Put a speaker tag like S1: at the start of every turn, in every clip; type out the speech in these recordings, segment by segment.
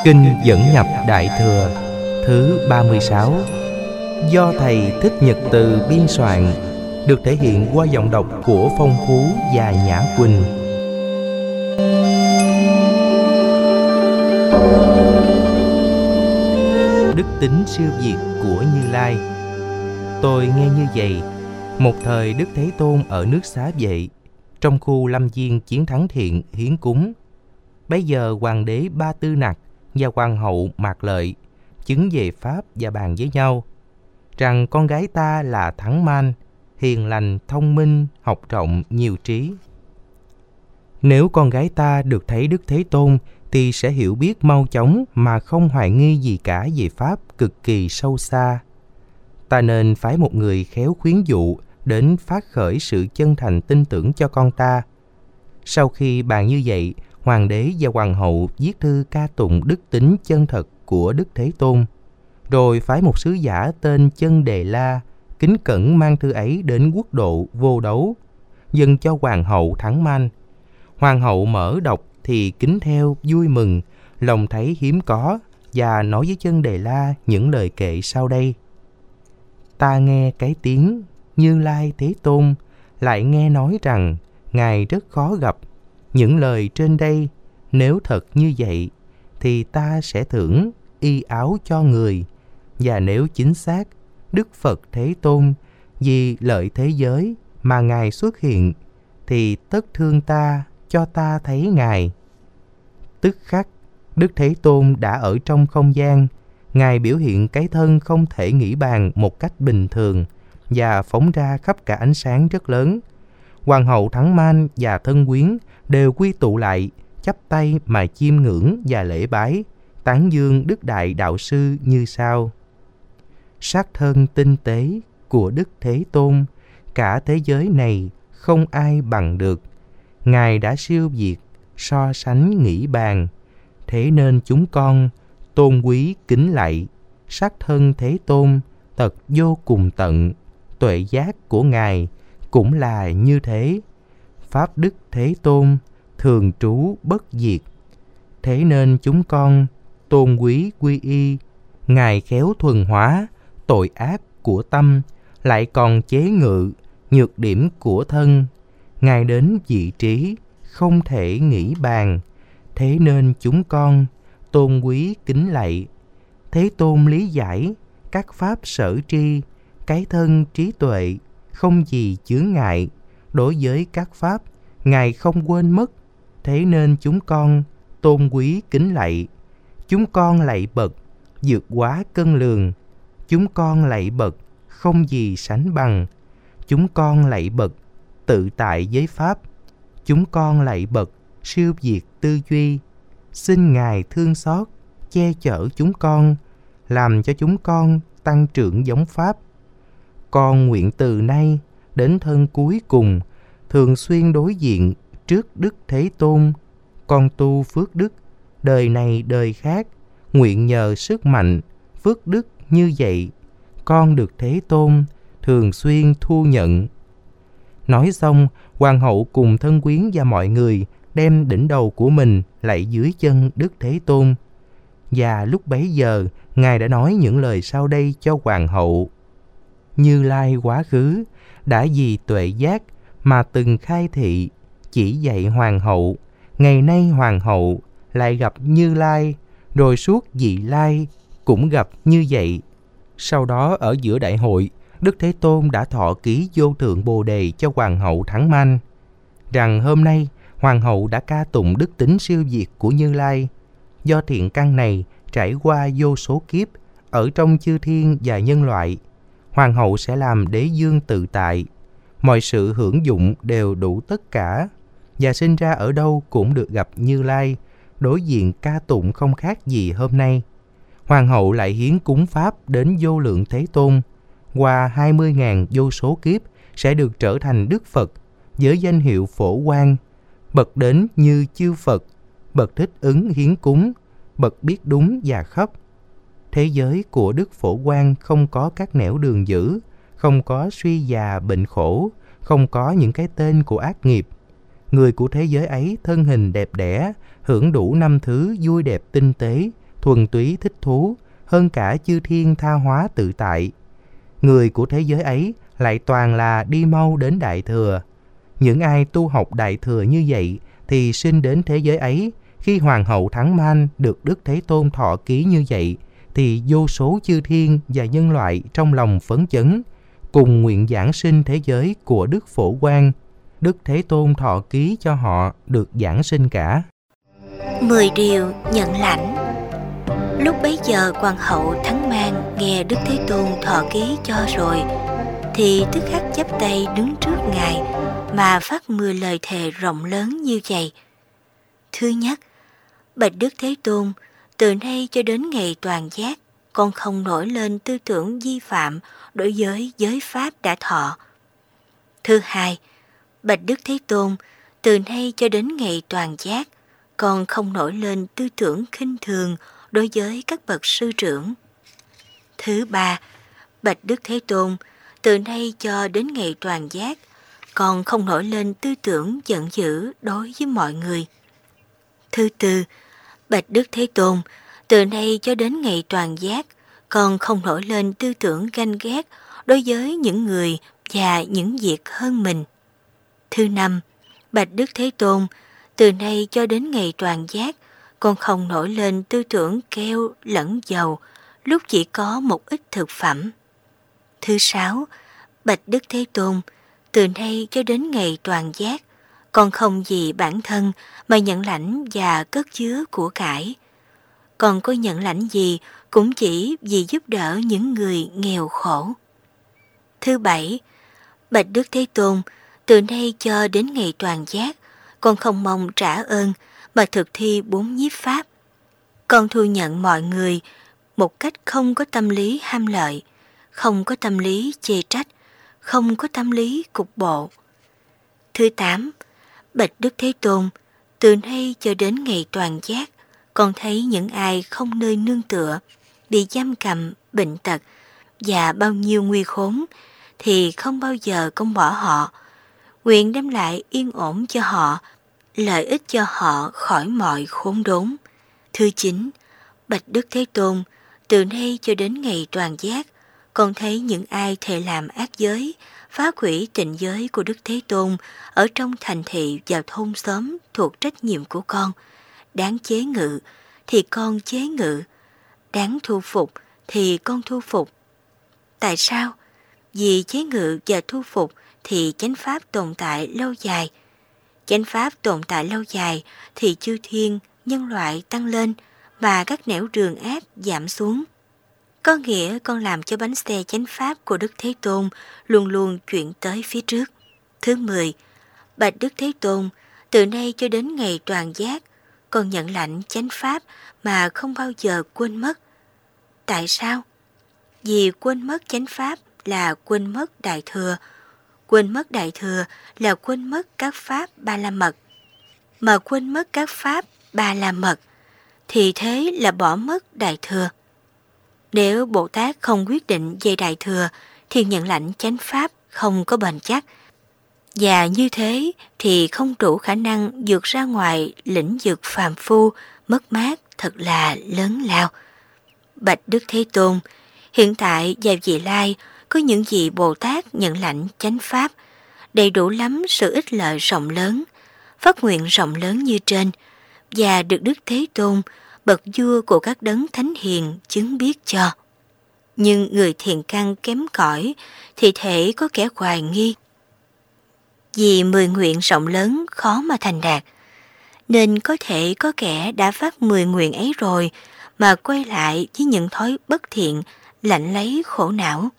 S1: Kinh Dẫn Nhập Đại Thừa thứ 36 do Thầy Thích Nhật Từ biên soạn, được thể hiện qua giọng đọc của Phong Phú và Nhã Quỳnh. Đức tính siêu việt của Như Lai. Tôi nghe như vậy, một thời Đức Thế Tôn ở nước Xá Vệ, trong khu lâm viên Chiến Thắng Thiện hiến cúng. Bấy giờ hoàng đế Ba Tư Nặc và hoàng hậu Mạc Lợi chứng về pháp và bàn với nhau rằng con gái ta là Thắng Man, hiền lành, thông minh, học rộng, nhiều trí. Nếu con gái ta được thấy Đức Thế Tôn thì sẽ hiểu biết mau chóng mà không hoài nghi gì cả về pháp cực kỳ sâu xa. Ta nên phái một người khéo khuyến dụ đến phát khởi sự chân thành tin tưởng cho con ta. Sau khi bàn như vậy, hoàng đế và hoàng hậu viết thư ca tụng đức tính chân thật của Đức Thế Tôn, rồi phái một sứ giả tên Chân Đề La kính cẩn mang thư ấy đến quốc độ Vô Đấu, dâng cho hoàng hậu Thắng Man. Hoàng hậu mở đọc thì kính theo, vui mừng, lòng thấy hiếm có, và nói với Chân Đề La những lời kệ sau đây: Ta nghe cái tiếng Như Lai Thế Tôn, lại nghe nói rằng Ngài rất khó gặp. Những lời trên đây, nếu thật như vậy, thì ta sẽ thưởng y áo cho người. Và nếu chính xác, Đức Phật Thế Tôn vì lợi thế giới mà Ngài xuất hiện, thì tất thương ta cho ta thấy Ngài. Tức khắc, Đức Thế Tôn đã ở trong không gian. Ngài biểu hiện cái thân không thể nghĩ bàn một cách bình thường và phóng ra khắp cả ánh sáng rất lớn. Hoàng hậu Thắng Man và thân quyến đều quy tụ lại, chắp tay mà chiêm ngưỡng và lễ bái, tán dương Đức Đại Đạo Sư như sau: Sắc thân tinh tế của Đức Thế Tôn, cả thế giới này không ai bằng được. Ngài đã siêu việt, so sánh nghĩ bàn. Thế nên chúng con tôn quý kính lạy sắc thân Thế Tôn thật vô cùng tận. Tuệ giác của Ngài cũng là như thế. Pháp Đức Thế Tôn thường trú bất diệt. Thế nên chúng con tôn quý quy y. Ngài khéo thuần hóa tội ác của tâm, lại còn chế ngự nhược điểm của thân. Ngài đến vị trí không thể nghĩ bàn. Thế nên chúng con tôn quý kính lạy. Thế Tôn lý giải các pháp sở tri, cái thân trí tuệ không gì chướng ngại. Đối với các pháp, Ngài không quên mất. Thế nên chúng con tôn quý kính lạy. Chúng con lạy bậc vượt quá cân lường. Chúng con lạy bậc không gì sánh bằng. Chúng con lạy bậc tự tại với pháp. Chúng con lạy bậc siêu việt tư duy. Xin Ngài thương xót, che chở chúng con, làm cho chúng con tăng trưởng giống pháp. Con nguyện từ nay đến thân cuối cùng, thường xuyên đối diện trước Đức Thế Tôn. Con tu phước đức, đời này đời khác, nguyện nhờ sức mạnh phước đức như vậy, con được Thế Tôn thường xuyên thu nhận. Nói xong, hoàng hậu cùng thân quyến và mọi người đem đỉnh đầu của mình lạy dưới chân Đức Thế Tôn. Và lúc bấy giờ, Ngài đã nói những lời sau đây cho hoàng hậu: Như Lai quá khứ đã vì tuệ giác mà từng khai thị, chỉ dạy hoàng hậu. Ngày nay hoàng hậu lại gặp Như Lai, rồi suốt vị lai cũng gặp như vậy. Sau đó ở giữa đại hội, Đức Thế Tôn đã thọ ký vô thượng bồ đề cho hoàng hậu Thắng Man, rằng hôm nay hoàng hậu đã ca tụng đức tính siêu việt của Như Lai. Do thiện căn này trải qua vô số kiếp ở trong chư thiên và nhân loại, hoàng hậu sẽ làm đế dương tự tại, mọi sự hưởng dụng đều đủ tất cả, và sinh ra ở đâu cũng được gặp Như Lai, đối diện ca tụng không khác gì hôm nay. Hoàng hậu lại hiến cúng pháp đến vô lượng Thế Tôn, qua 20.000 vô số kiếp sẽ được trở thành Đức Phật với danh hiệu Phổ Quang, bậc đến như chư Phật, bậc thích ứng hiến cúng, bậc biết đúng và khắp. Thế giới của Đức Phổ Quang không có các nẻo đường dữ, không có suy già bệnh khổ, không có những cái tên của ác nghiệp. Người của thế giới ấy thân hình đẹp đẽ, hưởng đủ 5 thứ vui đẹp tinh tế, thuần túy thích thú hơn cả chư thiên tha hóa tự tại. Người của thế giới ấy lại toàn là đi mau đến Đại Thừa. Những ai tu học Đại Thừa như vậy thì sinh đến thế giới ấy. Khi Hoàng hậu Thắng Man được Đức Thế Tôn thọ ký như vậy, thì vô số chư thiên và nhân loại trong lòng phấn chấn, cùng nguyện giảng sinh thế giới của Đức Phổ Quang. Đức Thế Tôn thọ ký cho họ được giảng sinh cả.
S2: 10 điều nhận lãnh. Lúc bấy giờ Hoàng hậu Thắng Man nghe Đức Thế Tôn thọ ký cho rồi, thì tức khắc chắp tay đứng trước Ngài mà phát 10 lời thề rộng lớn như vậy. Thứ nhất, bạch Đức Thế Tôn, từ nay cho đến ngày toàn giác, con không nổi lên tư tưởng vi phạm đối với giới pháp đã thọ. Thứ hai, bạch Đức Thế Tôn, từ nay cho đến ngày toàn giác, con không nổi lên tư tưởng khinh thường đối với các bậc sư trưởng. Thứ ba, bạch Đức Thế Tôn, từ nay cho đến ngày toàn giác, con không nổi lên tư tưởng giận dữ đối với mọi người. Thứ tư, bạch Đức Thế Tôn, từ nay cho đến ngày toàn giác, con không nổi lên tư tưởng ganh ghét đối với những người và những việc hơn mình. Thứ năm, bạch Đức Thế Tôn, từ nay cho đến ngày toàn giác, con không nổi lên tư tưởng keo lẫn dầu lúc chỉ có một ít thực phẩm. Thứ sáu, bạch Đức Thế Tôn, từ nay cho đến ngày toàn giác, con không vì bản thân mà nhận lãnh và cất chứa của cải. Còn có nhận lãnh gì cũng chỉ vì giúp đỡ những người nghèo khổ. Thứ bảy, bạch Đức Thế Tôn, từ nay cho đến ngày toàn giác, con không mong trả ơn mà thực thi 4 nhiếp pháp. Con thu nhận mọi người một cách không có tâm lý ham lợi, không có tâm lý chê trách, không có tâm lý cục bộ. Thứ tám, bạch Đức Thế Tôn, từ nay cho đến ngày toàn giác, con thấy những ai không nơi nương tựa, bị giam cầm, bệnh tật và bao nhiêu nguy khốn, thì không bao giờ con bỏ họ, nguyện đem lại yên ổn cho họ, lợi ích cho họ khỏi mọi khốn đốn. Thứ chín, bạch Đức Thế Tôn, từ nay cho đến ngày toàn giác, con thấy những ai thệ làm ác giới, phá hủy tịnh giới của Đức Thế Tôn ở trong thành thị và thôn xóm thuộc trách nhiệm của con, đáng chế ngự thì con chế ngự, đáng thu phục thì con thu phục. Tại sao? Vì chế ngự và thu phục thì chánh pháp tồn tại lâu dài. Chánh pháp tồn tại lâu dài thì chư thiên, nhân loại tăng lên và các nẻo đường ác giảm xuống. Có nghĩa con làm cho bánh xe chánh pháp của Đức Thế Tôn luôn luôn chuyển tới phía trước. Thứ 10, bạch Đức Thế Tôn, từ nay cho đến ngày toàn giác, con nhận lãnh chánh pháp mà không bao giờ quên mất. Tại sao? Vì quên mất chánh pháp là quên mất Đại Thừa. Quên mất Đại Thừa là quên mất các pháp Ba La Mật. Mà quên mất các pháp Ba La Mật thì thế là bỏ mất Đại Thừa. Nếu Bồ Tát không quyết định về Đại Thừa thì nhận lãnh chánh pháp không có bền chắc. Và như thế thì không đủ khả năng vượt ra ngoài lĩnh vực phàm phu, mất mát thật là lớn lao. Bạch Đức Thế Tôn, hiện tại và vị lai có những vị Bồ Tát nhận lãnh chánh pháp, đầy đủ lắm sự ích lợi rộng lớn, phát nguyện rộng lớn như trên, và được Đức Thế Tôn, bậc vua của các đấng thánh hiền chứng biết cho. Nhưng người thiền căn kém cỏi thì thể có kẻ hoài nghi. Vì 10 nguyện rộng lớn khó mà thành đạt, nên có thể có kẻ đã phát 10 nguyện ấy rồi mà quay lại với những thói bất thiện, lạnh lấy khổ não.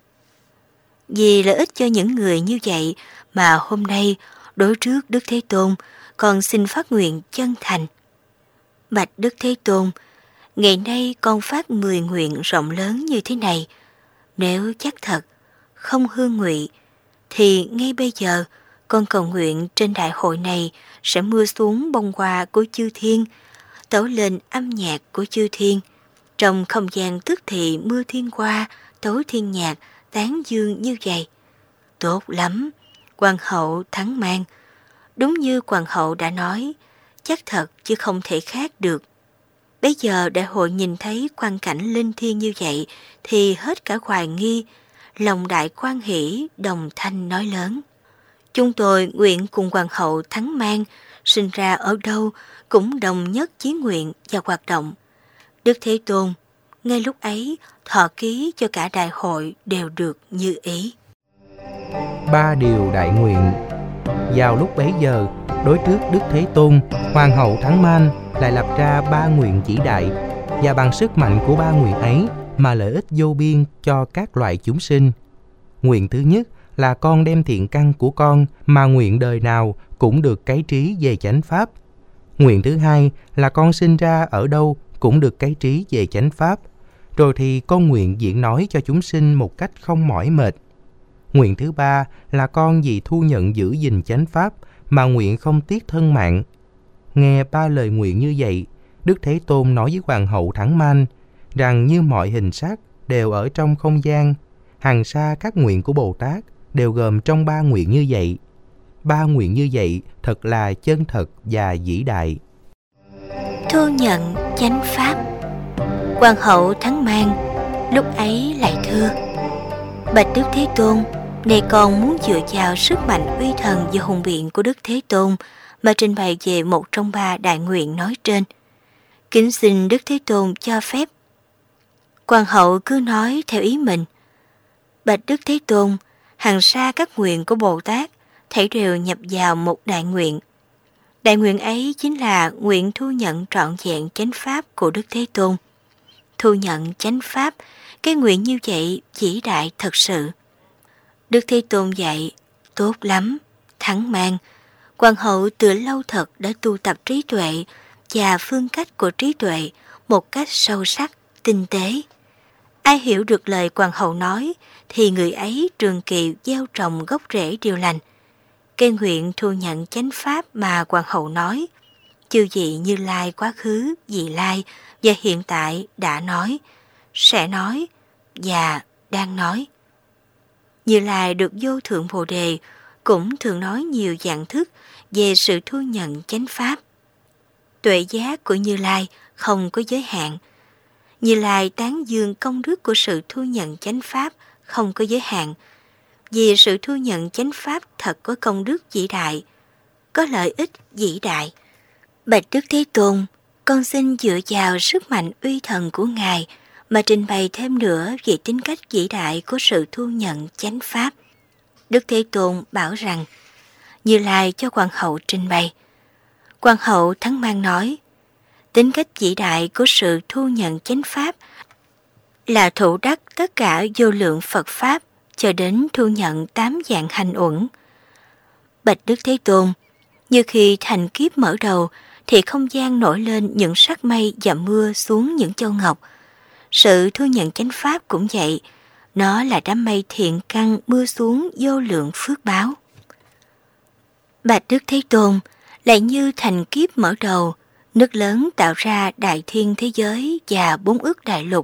S2: Vì lợi ích cho những người như vậy mà hôm nay đối trước Đức Thế Tôn con xin phát nguyện chân thành. Bạch Đức Thế Tôn, ngày nay con phát 10 nguyện rộng lớn như thế này. Nếu chắc thật, không hư ngụy, thì ngay bây giờ con cầu nguyện trên đại hội này sẽ mưa xuống bông hoa của chư thiên, tấu lên âm nhạc của chư thiên. Trong không gian tức thì mưa thiên hoa, tấu thiên nhạc, tán dương như vậy. Tốt lắm, Hoàng hậu Thắng Man. Đúng như Hoàng hậu đã nói, chắc thật chứ không thể khác được. Bấy giờ đại hội nhìn thấy quang cảnh linh thiêng như vậy thì hết cả hoài nghi, lòng đại hoan hỷ, đồng thanh nói lớn: chúng tôi nguyện cùng hoàng hậu Thắng Mang, sinh ra ở đâu cũng đồng nhất chí nguyện và hoạt động. Đức Thế Tôn ngay lúc ấy thọ ký cho cả đại hội đều được như ý.
S1: 3 điều đại nguyện. Vào lúc bấy giờ, đối trước Đức Thế Tôn, hoàng hậu Thắng Man lại lập ra 3 nguyện vĩ đại, và bằng sức mạnh của 3 nguyện ấy mà lợi ích vô biên cho các loài chúng sinh. Nguyện thứ nhất là con đem thiện căn của con mà nguyện đời nào cũng được cấy trí về chánh pháp. Nguyện thứ hai là con sinh ra ở đâu cũng được cấy trí về chánh pháp. Rồi thì con nguyện diễn nói cho chúng sinh một cách không mỏi mệt. Nguyện thứ ba là con vì thu nhận giữ gìn chánh pháp mà nguyện không tiếc thân mạng. Nghe 3 lời nguyện như vậy, Đức Thế Tôn nói với hoàng hậu Thắng Man rằng như mọi hình sắc đều ở trong không gian, hằng sa các nguyện của Bồ Tát đều gồm trong 3 nguyện như vậy. 3 nguyện như vậy thật là chân thật và vĩ đại.
S2: Thu nhận chánh pháp. Hoàng hậu Thắng Man lúc ấy lại thưa: bạch Đức Thế Tôn, này con muốn dựa vào sức mạnh uy thần và hùng biện của Đức Thế Tôn mà trình bày về một trong 3 đại nguyện nói trên. Kính xin Đức Thế Tôn cho phép. Hoàng hậu cứ nói theo ý mình: bạch Đức Thế Tôn, hằng sa các nguyện của Bồ Tát thảy đều nhập vào một đại nguyện. Đại nguyện ấy chính là nguyện thu nhận trọn vẹn chánh pháp của Đức Thế Tôn. Thu nhận chánh pháp, cái nguyện như vậy vĩ đại thật sự. Đức Thế Tôn dạy: tốt lắm, Thắng Man. Hoàng hậu từ lâu thật đã tu tập trí tuệ và phương cách của trí tuệ một cách sâu sắc, tinh tế. Ai hiểu được lời hoàng hậu nói thì người ấy trường kỳ gieo trồng gốc rễ điều lành. Cái nguyện thu nhận chánh pháp mà hoàng hậu nói, chư vị Như Lai quá khứ, vị lai và hiện tại đã nói, sẽ nói và đang nói. Như Lai được vô thượng Bồ Đề cũng thường nói nhiều dạng thức về sự thu nhận chánh pháp. Tuệ giác của Như Lai không có giới hạn. Như Lai tán dương công đức của sự thu nhận chánh pháp không có giới hạn, vì sự thu nhận chánh pháp thật có công đức vĩ đại, có lợi ích vĩ đại. Bạch Đức Thế Tôn, con xin dựa vào sức mạnh uy thần của Ngài mà trình bày thêm nữa về tính cách vĩ đại của sự thu nhận chánh pháp. Đức Thế Tôn bảo rằng: Như Lai cho hoàng hậu trình bày. Hoàng hậu Thắng Man nói: tính cách vĩ đại của sự thu nhận chánh pháp là thụ đắc tất cả vô lượng Phật pháp cho đến thu nhận 8 dạng hành uẩn. Bạch Đức Thế Tôn, như khi thành kiếp mở đầu thì không gian nổi lên những sắc mây và mưa xuống những châu ngọc. Sự thu nhận chánh pháp cũng vậy, nó là đám mây thiện căn mưa xuống vô lượng phước báo. Bạch Đức Thế Tôn, lại như thành kiếp mở đầu, nước lớn tạo ra đại thiên thế giới và 4 ức đại lục.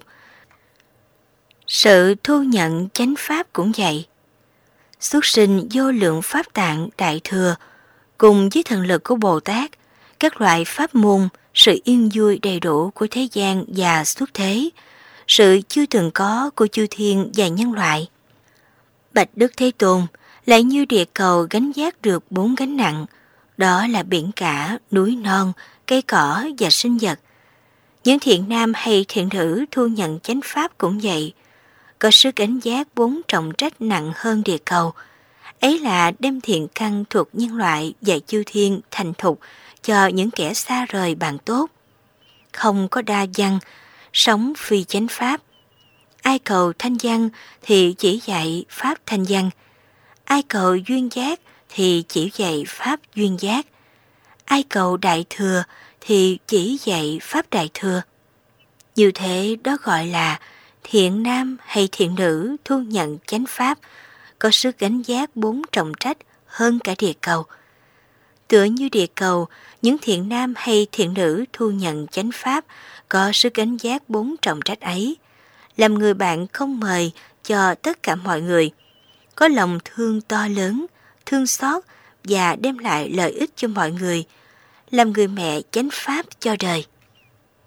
S2: Sự thu nhận chánh pháp cũng vậy. Xuất sinh vô lượng pháp tạng đại thừa, cùng với thần lực của Bồ Tát, các loại pháp môn, sự yên vui đầy đủ của thế gian và xuất thế, sự chưa từng có của chư thiên và nhân loại. Bạch Đức Thế Tôn, lại như địa cầu gánh vác được 4 gánh nặng, đó là biển cả, núi non, cây cỏ và sinh vật. Những thiện nam hay thiện nữ thu nhận chánh pháp cũng vậy, có sức gánh vác 4 trọng trách nặng hơn địa cầu. Ấy là đem thiện căn thuộc nhân loại và chư thiên thành thục cho những kẻ xa rời bạn tốt. Không có đa văn, sống phi chánh pháp. Ai cầu thanh văn thì chỉ dạy pháp thanh văn. Ai cầu duyên giác thì chỉ dạy pháp duyên giác. Ai cầu đại thừa thì chỉ dạy pháp đại thừa. Như thế đó gọi là thiện nam hay thiện nữ thu nhận chánh pháp, có sức gánh vác 4 trọng trách hơn cả địa cầu. Tựa như địa cầu, những thiện nam hay thiện nữ thu nhận chánh pháp có sức gánh vác 4 trọng trách ấy, làm người bạn không mời cho tất cả mọi người, có lòng thương to lớn, thương xót và đem lại lợi ích cho mọi người, làm người mẹ chánh pháp cho đời.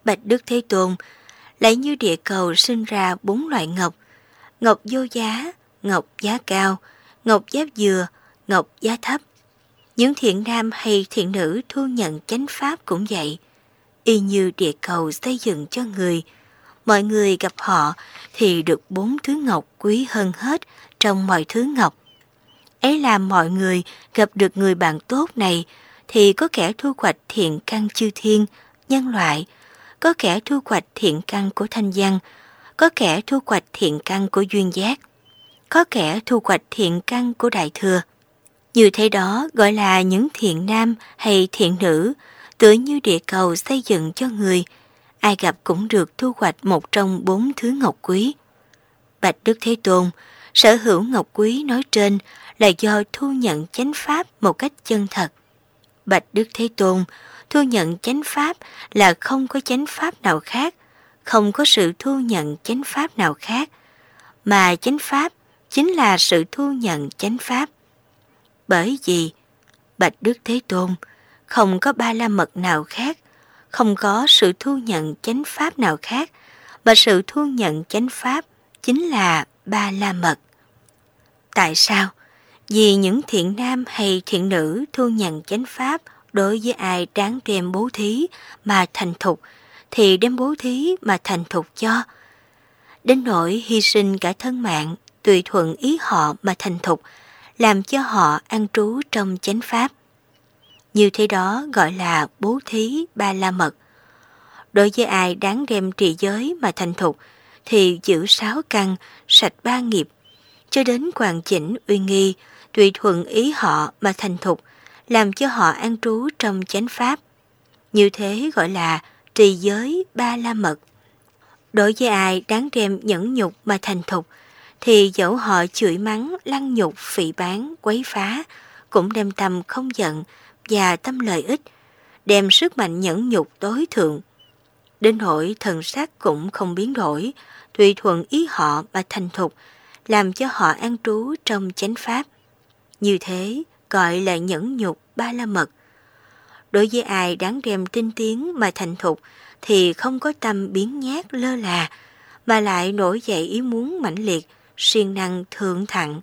S2: Bạch Đức Thế Tôn, lại như địa cầu sinh ra 4 loại ngọc: ngọc vô giá, ngọc giá cao, ngọc giá dừa, ngọc giá thấp. Những thiện nam hay thiện nữ thu nhận chánh pháp cũng vậy. Y như địa cầu xây dựng cho người, mọi người gặp họ thì được 4 thứ ngọc quý hơn hết trong mọi thứ ngọc. Ấy là mọi người gặp được người bạn tốt này thì có kẻ thu hoạch thiện căn chư thiên, nhân loại, có kẻ thu hoạch thiện căn của thanh văn, có kẻ thu hoạch thiện căn của duyên giác, có kẻ thu hoạch thiện căn của đại thừa. Như thế đó gọi là những thiện nam hay thiện nữ, tựa như địa cầu xây dựng cho người, ai gặp cũng được thu hoạch một trong 4 thứ ngọc quý. Bạch Đức Thế Tôn, sở hữu ngọc quý nói trên là do thu nhận chánh pháp một cách chân thật. Bạch Đức Thế Tôn, thu nhận chánh pháp là không có chánh pháp nào khác, không có sự thu nhận chánh pháp nào khác, mà chánh pháp chính là sự thu nhận chánh pháp. Bởi vì, Bạch Đức Thế Tôn, không có ba la mật nào khác, không có sự thu nhận chánh pháp nào khác, mà sự thu nhận chánh pháp chính là ba la mật. Tại sao? Vì những thiện nam hay thiện nữ thu nhận chánh pháp đối với ai đáng đem bố thí mà thành thục, thì đem bố thí mà thành thục cho. Đến nỗi hy sinh cả thân mạng, tùy thuận ý họ mà thành thục, làm cho họ an trú trong chánh pháp. Như thế đó gọi là bố thí ba la mật. Đối với ai đáng đem trì giới mà thành thục, thì giữ 6 căn, sạch 3 nghiệp, cho đến hoàn chỉnh uy nghi, tùy thuận ý họ mà thành thục, làm cho họ an trú trong chánh pháp. Như thế gọi là trì giới ba la mật. Đối với ai đáng đem nhẫn nhục mà thành thục, thì dẫu họ chửi mắng, lăng nhục, phỉ báng, quấy phá, cũng đem tâm không giận và tâm lợi ích, đem sức mạnh nhẫn nhục tối thượng. Đến nỗi thần sắc cũng không biến đổi, tùy thuận ý họ mà thành thục, làm cho họ an trú trong chánh pháp. Như thế gọi là nhẫn nhục ba la mật. Đối với ai đáng đem tinh tiến mà thành thục, thì không có tâm biến nhát lơ là, mà lại nổi dậy ý muốn mãnh liệt, siêng năng thượng thặng.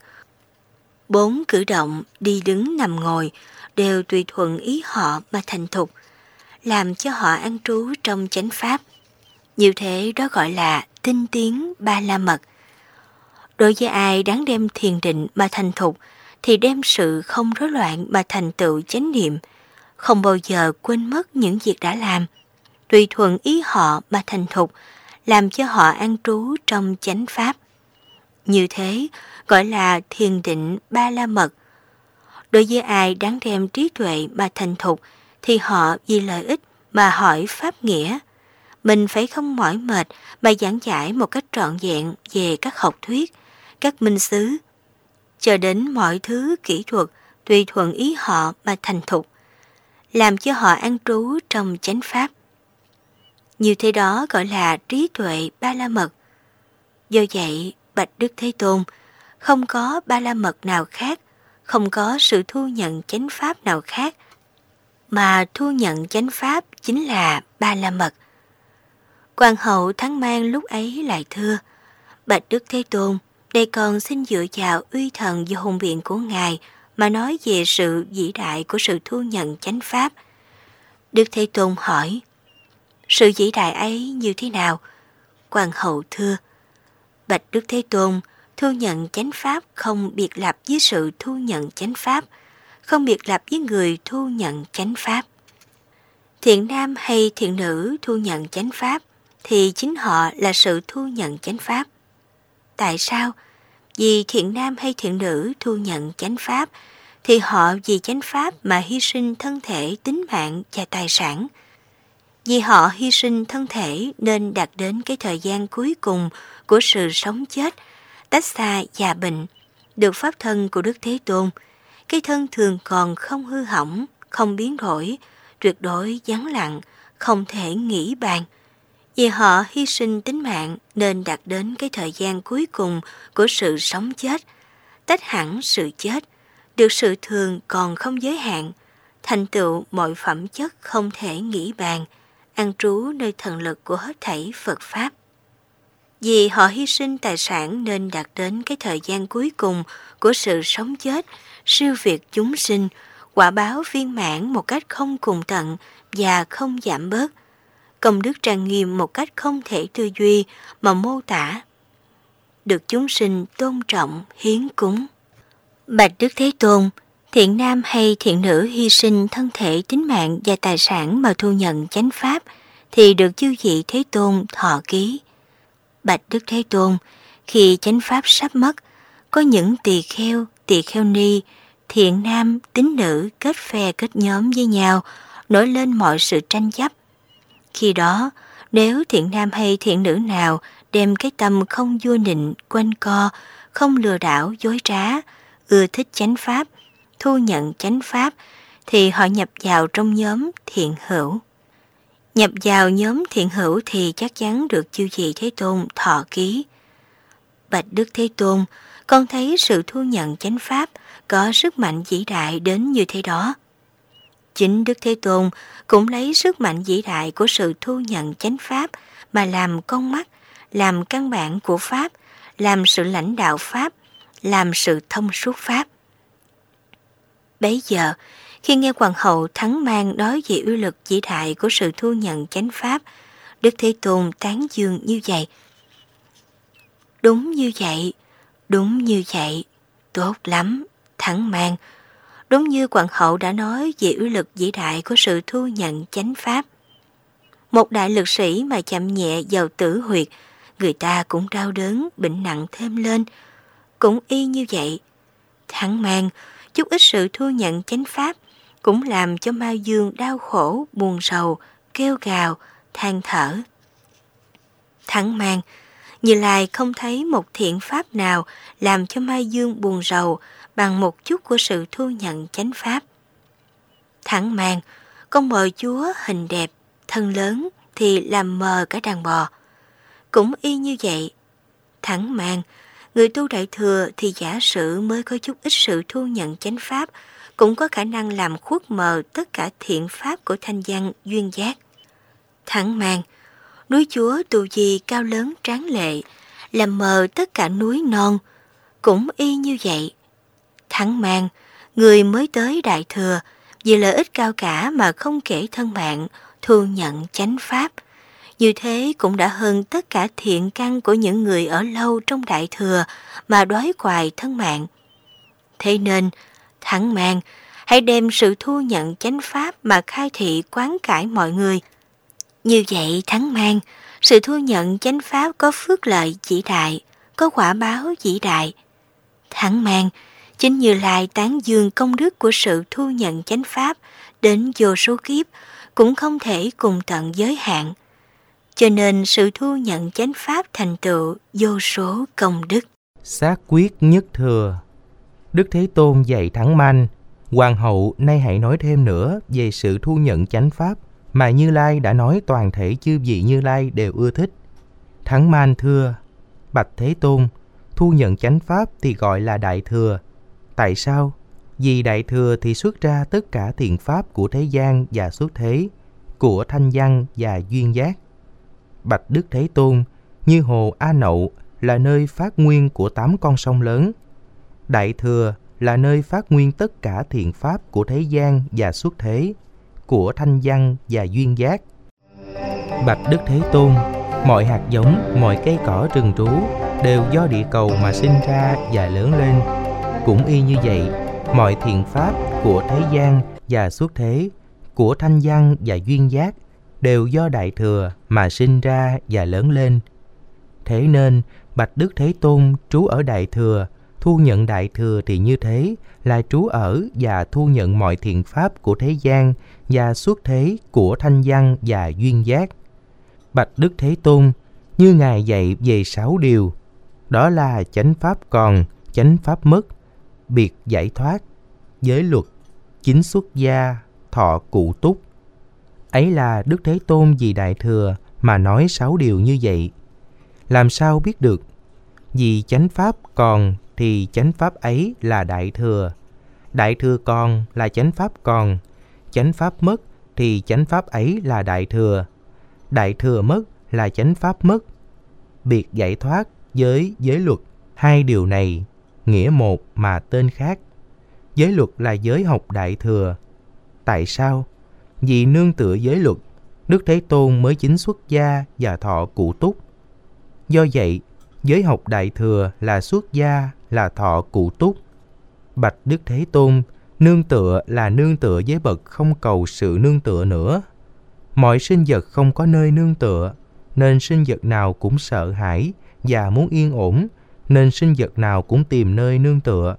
S2: 4 cử động đi đứng nằm ngồi đều tùy thuận ý họ mà thành thục, làm cho họ an trú trong chánh pháp. Như thế đó gọi là tinh tiến ba la mật. Đối với ai đáng đem thiền định mà thành thục, thì đem sự không rối loạn mà thành tựu chánh niệm, không bao giờ quên mất những việc đã làm, tùy thuận ý họ mà thành thục, làm cho họ an trú trong chánh pháp. Như thế gọi là thiền định ba la mật. Đối với ai đáng đem trí tuệ mà thành thục, thì họ vì lợi ích mà hỏi pháp nghĩa. Mình phải không mỏi mệt mà giảng giải một cách trọn vẹn về các học thuyết, các minh xứ, cho đến mọi thứ kỹ thuật tùy thuận ý họ mà thành thục, làm cho họ an trú trong chánh pháp. Như thế đó gọi là trí tuệ ba la mật. Do vậy, Bạch Đức Thế Tôn, không có ba la mật nào khác, không có sự thu nhận chánh pháp nào khác, mà thu nhận chánh pháp chính là ba la mật. Hoàng hậu Thắng Mang lúc ấy lại thưa: Bạch Đức Thế Tôn, đây con xin dựa vào uy thần và hùng biện của Ngài mà nói về sự vĩ đại của sự thu nhận chánh pháp. Đức Thế Tôn hỏi: sự vĩ đại ấy như thế nào? Hoàng hậu thưa: Bạch Đức Thế Tôn, thu nhận chánh pháp không biệt lập với sự thu nhận chánh pháp, không biệt lập với người thu nhận chánh pháp. Thiện nam hay thiện nữ thu nhận chánh pháp, thì chính họ là sự thu nhận chánh pháp. Tại sao? Vì thiện nam hay thiện nữ thu nhận chánh pháp, thì họ vì chánh pháp mà hy sinh thân thể, tính mạng và tài sản. Vì họ hy sinh thân thể nên đạt đến cái thời gian cuối cùng của sự sống chết, tách xa già bệnh, được pháp thân của Đức Thế Tôn. Cái thân thường còn không hư hỏng, không biến đổi, tuyệt đối vắng lặng, không thể nghĩ bàn. Vì họ hy sinh tính mạng nên đạt đến cái thời gian cuối cùng của sự sống chết, tách hẳn sự chết, được sự thường còn không giới hạn, thành tựu mọi phẩm chất không thể nghĩ bàn, an trú nơi thần lực của hết thảy Phật Pháp. Vì họ hy sinh tài sản nên đạt đến cái thời gian cuối cùng của sự sống chết, siêu việt chúng sinh, quả báo viên mãn một cách không cùng tận và không giảm bớt, công đức trang nghiêm một cách không thể tư duy mà mô tả, được chúng sinh tôn trọng hiến cúng. Bạch Đức Thế Tôn, thiện nam hay thiện nữ hy sinh thân thể, tính mạng và tài sản mà thu nhận chánh pháp thì được chư vị Thế Tôn thọ ký. Bạch Đức Thế Tôn, khi chánh pháp sắp mất, có những tỳ kheo ni, thiện nam, tín nữ kết phe kết nhóm với nhau, nổi lên mọi sự tranh chấp. Khi đó, nếu thiện nam hay thiện nữ nào đem cái tâm không vua nịnh, quanh co, không lừa đảo, dối trá, ưa thích chánh pháp, thu nhận chánh pháp, thì họ nhập vào trong nhóm thiện hữu. Nhập vào nhóm thiện hữu thì chắc chắn được chư vị Thế Tôn thọ ký. Bạch Đức Thế Tôn, con thấy sự thu nhận chánh pháp có sức mạnh vĩ đại đến như thế đó. Chính Đức Thế Tôn cũng lấy sức mạnh vĩ đại của sự thu nhận chánh pháp mà làm con mắt, làm căn bản của pháp, làm sự lãnh đạo pháp, làm sự thông suốt pháp. Bấy giờ, khi nghe hoàng hậu Thắng Mang nói về uy lực vĩ đại của sự thu nhận chánh pháp, Đức Thế Tôn tán dương như vậy: Đúng như vậy, đúng như vậy, tốt lắm, Thắng Mang. Đúng như hoàng hậu đã nói về uy lực vĩ đại của sự thu nhận chánh pháp. Một đại lực sĩ mà chạm nhẹ vào tử huyệt, người ta cũng đau đớn, bệnh nặng thêm lên. Cũng y như vậy, Thắng Mang, chút ít sự thu nhận chánh pháp cũng làm cho Ma Dương đau khổ, buồn rầu, kêu gào, than thở. Thắng Mang, Như Lai không thấy một thiện pháp nào làm cho Ma Dương buồn rầu bằng một chút của sự thu nhận chánh pháp. Thắng Mang, con bò chúa hình đẹp, thân lớn thì làm mờ cả đàn bò. Cũng y như vậy, Thắng Mang, người tu đại thừa thì giả sử mới có chút ít sự thu nhận chánh pháp cũng có khả năng làm khuất mờ tất cả thiện pháp của thanh văn duyên giác. Thắng Mang, núi chúa Tu Di cao lớn tráng lệ, làm mờ tất cả núi non. Cũng y như vậy, Thắng Mang, người mới tới đại thừa vì lợi ích cao cả mà không kể thân mạng, thu nhận chánh pháp. Như thế cũng đã hơn tất cả thiện căn của những người ở lâu trong đại thừa mà đói hoài thân mạng. Thế nên, Thắng Mang, hãy đem sự thu nhận chánh pháp mà khai thị quán cải mọi người. Như vậy, Thắng Mang, sự thu nhận chánh pháp có phước lợi vĩ đại, có quả báo vĩ đại. Thắng Mang, chính Như Lai tán dương công đức của sự thu nhận chánh pháp đến vô số kiếp, cũng không thể cùng tận giới hạn. Cho nên sự thu nhận chánh pháp thành tựu vô số công đức.
S1: Xác quyết nhất thừa. Đức Thế Tôn dạy Thắng Mang: Hoàng hậu, nay hãy nói thêm nữa về sự thu nhận chánh pháp mà Như Lai đã nói toàn thể chư vị Như Lai đều ưa thích. Thắng Mang thưa: Bạch Thế Tôn, thu nhận chánh pháp thì gọi là đại thừa. Tại sao? Vì đại thừa thì xuất ra tất cả thiện pháp của thế gian và xuất thế, của thanh văn và duyên giác. Bạch Đức Thế Tôn, như hồ A Nậu là nơi phát nguyên của 8 con sông lớn. Đại thừa là nơi phát nguyên tất cả thiện pháp của thế gian và xuất thế, của thanh văn và duyên giác. Bạch Đức Thế Tôn, mọi hạt giống, mọi cây cỏ rừng trú đều do địa cầu mà sinh ra và lớn lên. Cũng y như vậy, mọi thiện pháp của thế gian và xuất thế, của thanh văn và duyên giác đều do đại thừa mà sinh ra và lớn lên. Thế nên, Bạch Đức Thế Tôn trú ở đại thừa, thu nhận đại thừa thì như thế là trú ở và thu nhận mọi thiện pháp của thế gian và xuất thế của thanh văn và duyên giác. Bạch Đức Thế Tôn, như Ngài dạy về 6 điều, đó là chánh pháp còn, chánh pháp mất, biệt giải thoát, giới luật, chính xuất gia, thọ cụ túc. Ấy là Đức Thế Tôn vì đại thừa mà nói 6 điều như vậy. Làm sao biết được? Vì chánh pháp còn thì chánh pháp ấy là đại thừa. Đại thừa còn là chánh pháp còn. Chánh pháp mất thì chánh pháp ấy là đại thừa. Đại thừa mất là chánh pháp mất. Biệt giải thoát với giới luật, hai điều này nghĩa một mà tên khác. Giới luật là giới học Đại thừa. Tại sao? Vì nương tựa giới luật, Đức Thế Tôn mới chính xuất gia và thọ cụ túc. Do vậy, giới học Đại thừa là xuất gia, là thọ cụ túc. Bạch Đức Thế Tôn, nương tựa là nương tựa với bậc không cầu sự nương tựa nữa. Mọi sinh vật không có nơi nương tựa, nên sinh vật nào cũng sợ hãi và muốn yên ổn, nên sinh vật nào cũng tìm nơi nương tựa.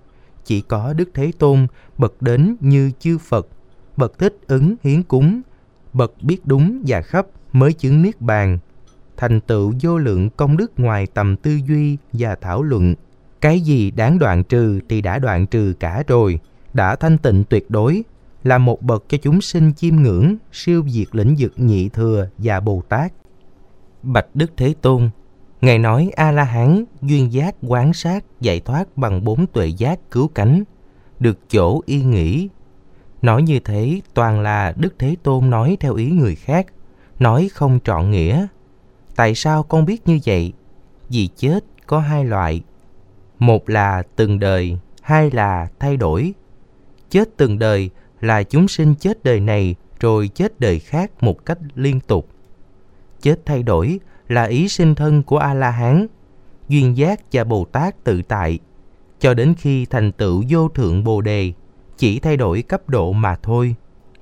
S1: Chỉ có Đức Thế Tôn, bậc đến như chư Phật, bậc thích ứng hiến cúng, bậc biết đúng và khắp mới chứng niết bàn, thành tựu vô lượng công đức ngoài tầm tư duy và thảo luận. Cái gì đáng đoạn trừ thì đã đoạn trừ cả rồi, đã thanh tịnh tuyệt đối, là một bậc cho chúng sinh chiêm ngưỡng, siêu việt lĩnh vực nhị thừa và Bồ Tát. Bạch Đức Thế Tôn, Ngài nói A-la-hán duyên giác quán sát giải thoát bằng 4 tuệ giác cứu cánh, được chỗ yên nghỉ. Nói như thế toàn là Đức Thế Tôn nói theo ý người khác, nói không trọn nghĩa. Tại sao con biết như vậy? Vì chết có hai loại. Một là từng đời, hai là thay đổi. Chết từng đời là chúng sinh chết đời này rồi chết đời khác một cách liên tục. Chết thay đổi là ý sinh thân của A-la-hán, duyên giác và Bồ Tát tự tại, cho đến khi thành tựu vô thượng Bồ Đề, chỉ thay đổi cấp độ mà thôi.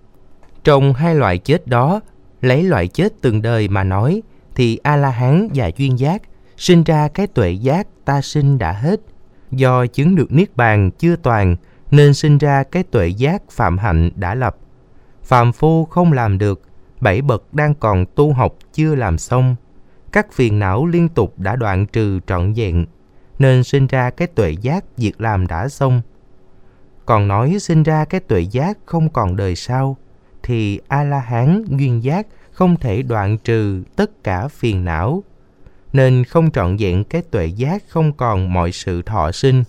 S1: Trong hai loại chết đó, lấy loại chết từng đời mà nói, thì A-la-hán và duyên giác sinh ra cái tuệ giác ta sinh đã hết. Do chứng được niết bàn chưa toàn, nên sinh ra cái tuệ giác phạm hạnh đã lập. Phàm phu không làm được, 7 bậc đang còn tu học chưa làm xong. Các phiền não liên tục đã đoạn trừ trọn vẹn, nên sinh ra cái tuệ giác việc làm đã xong. Còn nói sinh ra cái tuệ giác không còn đời sau, thì A-la-hán duyên giác không thể đoạn trừ tất cả phiền não, nên không trọn vẹn cái tuệ giác không còn mọi sự thọ sinh.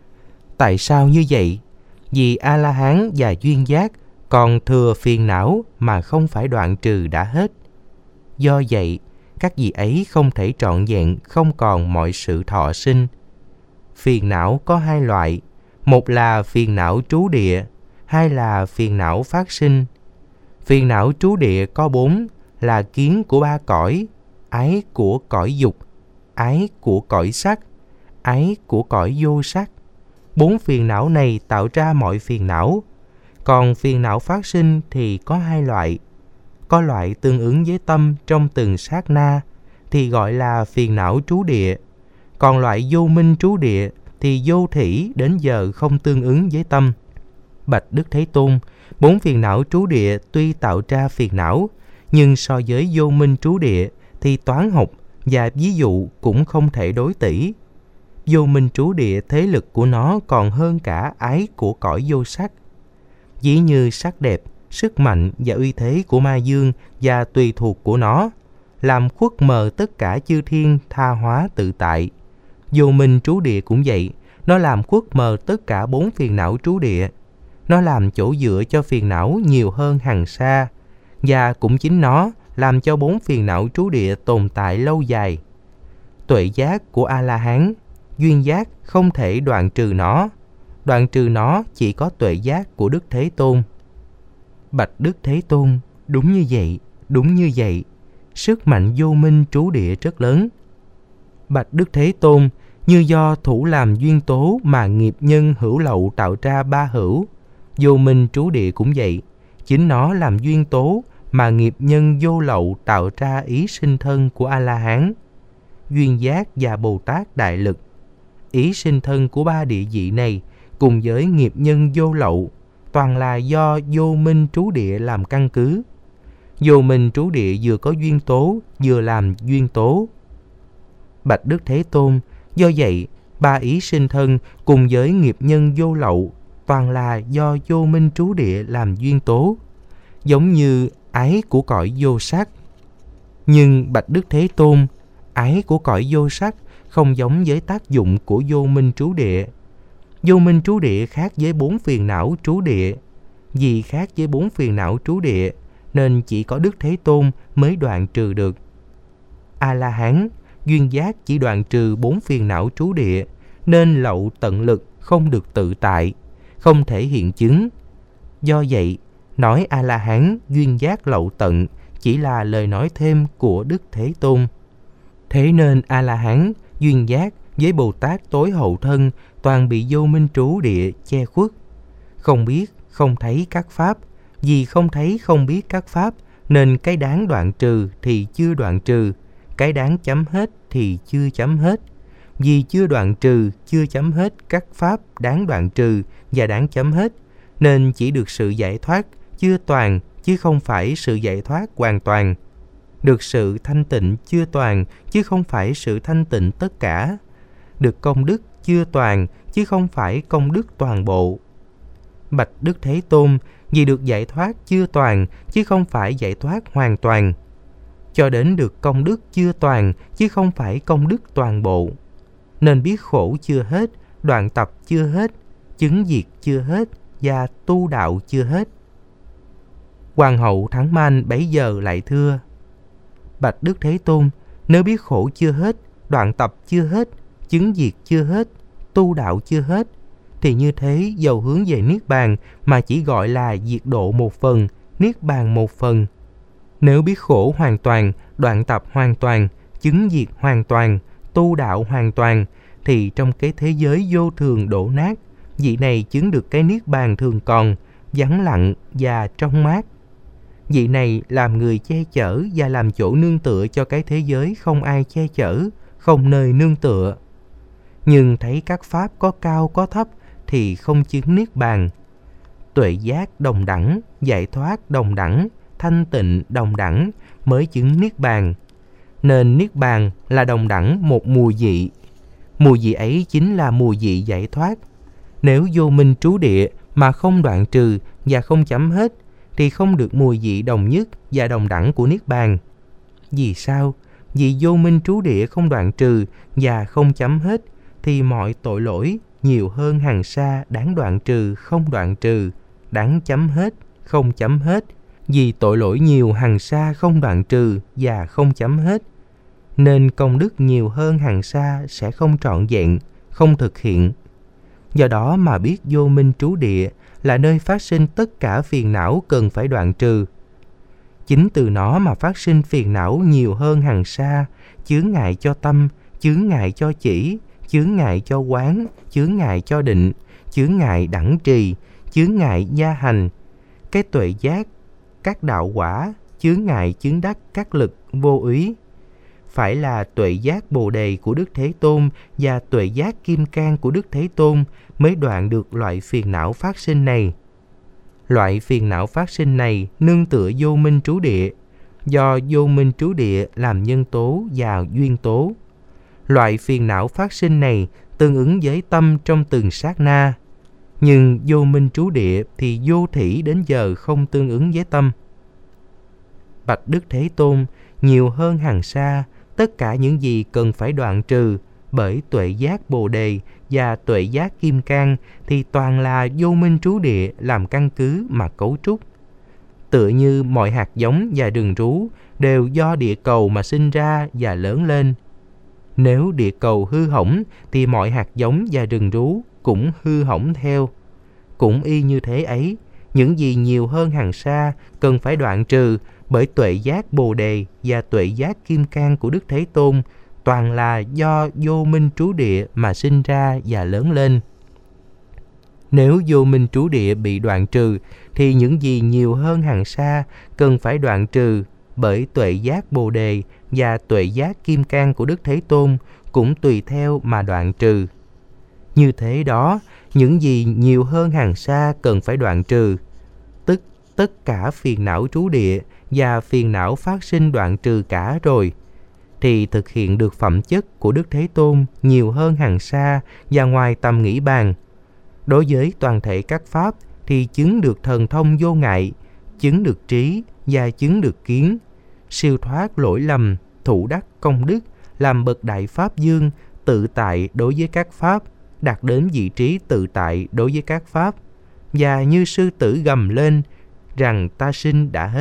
S1: Tại sao như vậy? Vì A-la-hán và duyên giác còn thừa phiền não mà không phải đoạn trừ đã hết. Do vậy, các vị ấy không thể trọn vẹn không còn mọi sự thọ sinh. Phiền não có hai loại, một là phiền não trú địa, hai là phiền não phát sinh. Phiền não trú địa có 4 là kiến của 3 cõi, ái của cõi dục, ái của cõi sắc, ái của cõi vô sắc. 4 phiền não này tạo ra mọi phiền não. Còn phiền não phát sinh thì có hai loại. Có loại tương ứng với tâm trong từng sát na thì gọi là phiền não trú địa. Còn loại vô minh trú địa thì vô thỉ đến giờ không tương ứng với tâm. Bạch Đức Thế Tôn, 4 phiền não trú địa tuy tạo ra phiền não, nhưng so với vô minh trú địa thì toán học và ví dụ cũng không thể đối tỷ. Vô minh trú địa thế lực của nó còn hơn cả ái của cõi vô sắc. Ví như sắc đẹp, sức mạnh và uy thế của ma dương và tùy thuộc của nó, làm khuất mờ tất cả chư thiên tha hóa tự tại. Vô minh trú địa cũng vậy, nó làm khuất mờ tất cả 4 phiền não trú địa. Nó làm chỗ dựa cho phiền não nhiều hơn hằng sa, và cũng chính nó làm cho 4 phiền não trú địa tồn tại lâu dài. Tuệ giác của A-la-hán, duyên giác không thể đoạn trừ nó. Đoạn trừ nó chỉ có tuệ giác của Đức Thế Tôn. Bạch Đức Thế Tôn, đúng như vậy, đúng như vậy. Sức mạnh vô minh trú địa rất lớn. Bạch Đức Thế Tôn, như do thủ làm duyên tố mà nghiệp nhân hữu lậu tạo ra 3 hữu. Vô minh trú địa cũng vậy, chính nó làm duyên tố mà nghiệp nhân vô lậu tạo ra ý sinh thân của A-la-hán, duyên giác và Bồ Tát đại lực. Ý sinh thân của 3 địa vị này cùng với nghiệp nhân vô lậu toàn là do vô minh trú địa làm căn cứ. Vô minh trú địa vừa có duyên tố, vừa làm duyên tố. Bạch Đức Thế Tôn, do vậy 3 ý sinh thân cùng với nghiệp nhân vô lậu toàn là do vô minh trú địa làm duyên tố, giống như ái của cõi vô sắc. Nhưng Bạch Đức Thế Tôn, ái của cõi vô sắc không giống với tác dụng của vô minh trú địa. Vô minh trú địa khác với 4 phiền não trú địa. Vì khác với 4 phiền não trú địa nên chỉ có Đức Thế Tôn mới đoạn trừ được. A-la-hán, duyên giác chỉ đoạn trừ 4 phiền não trú địa, nên lậu tận lực không được tự tại, không thể hiện chứng. Do vậy, nói A-la-hán duyên giác lậu tận chỉ là lời nói thêm của Đức Thế Tôn. Thế nên A-la-hán duyên giác với Bồ Tát tối hậu thân toàn bị vô minh trú địa che khuất, không biết, không thấy các pháp. Vì không thấy, không biết các pháp, nên cái đáng đoạn trừ thì chưa đoạn trừ, cái đáng chấm hết thì chưa chấm hết. Vì chưa đoạn trừ, chưa chấm hết các pháp đáng đoạn trừ và đáng chấm hết, nên chỉ được sự giải thoát chưa toàn, chứ không phải sự giải thoát hoàn toàn. Được sự thanh tịnh chưa toàn, chứ không phải sự thanh tịnh tất cả. Được công đức chưa toàn, chứ không phải công đức toàn bộ. Bạch Đức Thế Tôn, vì được giải thoát chưa toàn, chứ không phải giải thoát hoàn toàn. Cho đến được công đức chưa toàn, chứ không phải công đức toàn bộ. Nên biết khổ chưa hết, đoạn tập chưa hết, chứng diệt chưa hết, và tu đạo chưa hết. Hoàng hậu Thắng Man bấy giờ lại thưa: Bạch Đức Thế Tôn, nếu biết khổ chưa hết, đoạn tập chưa hết, chứng diệt chưa hết, tu đạo chưa hết, thì như thế dầu hướng về Niết Bàn mà chỉ gọi là diệt độ một phần, Niết Bàn một phần. Nếu biết khổ hoàn toàn, đoạn tập hoàn toàn, chứng diệt hoàn toàn, tu đạo hoàn toàn, thì trong cái thế giới vô thường đổ nát, vị này chứng được cái Niết Bàn thường còn, vắng lặng và trong mát. Vị này làm người che chở và làm chỗ nương tựa cho cái thế giới không ai che chở, không nơi nương tựa. Nhưng thấy các pháp có cao có thấp thì không chứng Niết Bàn. Tuệ giác đồng đẳng, giải thoát đồng đẳng, thanh tịnh đồng đẳng mới chứng Niết Bàn. Nên Niết Bàn là đồng đẳng một mùi vị. Mùi vị ấy chính là mùi vị giải thoát. Nếu vô minh trú địa mà không đoạn trừ và không chấm hết, thì không được mùi vị đồng nhất và đồng đẳng của Niết Bàn. Vì sao? Vì vô minh trú địa không đoạn trừ và không chấm hết, thì mọi tội lỗi nhiều hơn hằng sa đáng đoạn trừ không đoạn trừ, đáng chấm hết không chấm hết. Vì tội lỗi nhiều hằng sa không đoạn trừ và không chấm hết, nên công đức nhiều hơn hằng sa sẽ không trọn vẹn, không thực hiện. Do đó mà biết vô minh trú địa là nơi phát sinh tất cả phiền não cần phải đoạn trừ. Chính từ nó mà phát sinh phiền não nhiều hơn hằng sa, chướng ngại cho tâm, chướng ngại cho chỉ, chướng ngại cho quán, chướng ngại cho định, chướng ngại đẳng trì, chướng ngại gia hành, cái tuệ giác, các đạo quả, chướng ngại chứng đắc các lực vô úy. Phải là tuệ giác Bồ Đề của Đức Thế Tôn và tuệ giác Kim Cang của Đức Thế Tôn mới đoạn được loại phiền não phát sinh này. Loại phiền não phát sinh này nương tựa vô minh trú địa, do vô minh trú địa làm nhân tố và duyên tố. Loại phiền não phát sinh này tương ứng với tâm trong từng sát na, nhưng vô minh trú địa thì vô thỉ đến giờ không tương ứng với tâm. Bạch Đức Thế Tôn, nhiều hơn hằng sa, tất cả những gì cần phải đoạn trừ bởi tuệ giác Bồ Đề và tuệ giác Kim Cang thì toàn là vô minh trú địa làm căn cứ mà cấu trúc. Tựa như mọi hạt giống và rừng rú đều do địa cầu mà sinh ra và lớn lên. Nếu địa cầu hư hỏng thì mọi hạt giống và rừng rú cũng hư hỏng theo. Cũng y như thế ấy, những gì nhiều hơn hằng sa cần phải đoạn trừ bởi tuệ giác Bồ Đề và tuệ giác Kim Cang của Đức Thế Tôn toàn là do vô minh trú địa mà sinh ra và lớn lên. Nếu vô minh trú địa bị đoạn trừ thì những gì nhiều hơn hằng sa cần phải đoạn trừ bởi tuệ giác Bồ Đề và tuệ giác Kim Cang của Đức Thế Tôn cũng tùy theo mà đoạn trừ. Như thế đó, những gì nhiều hơn hằng sa cần phải đoạn trừ, tức tất cả phiền não trú địa và phiền não phát sinh đoạn trừ cả rồi, thì thực hiện được phẩm chất của Đức Thế Tôn nhiều hơn hằng sa và ngoài tầm nghĩ bàn. Đối với toàn thể các pháp thì chứng được thần thông vô ngại, chứng được trí và chứng được kiến, siêu thoát lỗi lầm, thụ đắc công đức, làm bậc đại pháp dương, tự tại đối với các pháp, đạt đến vị trí tự tại đối với các pháp, và như sư tử gầm lên rằng ta sinh đã hết,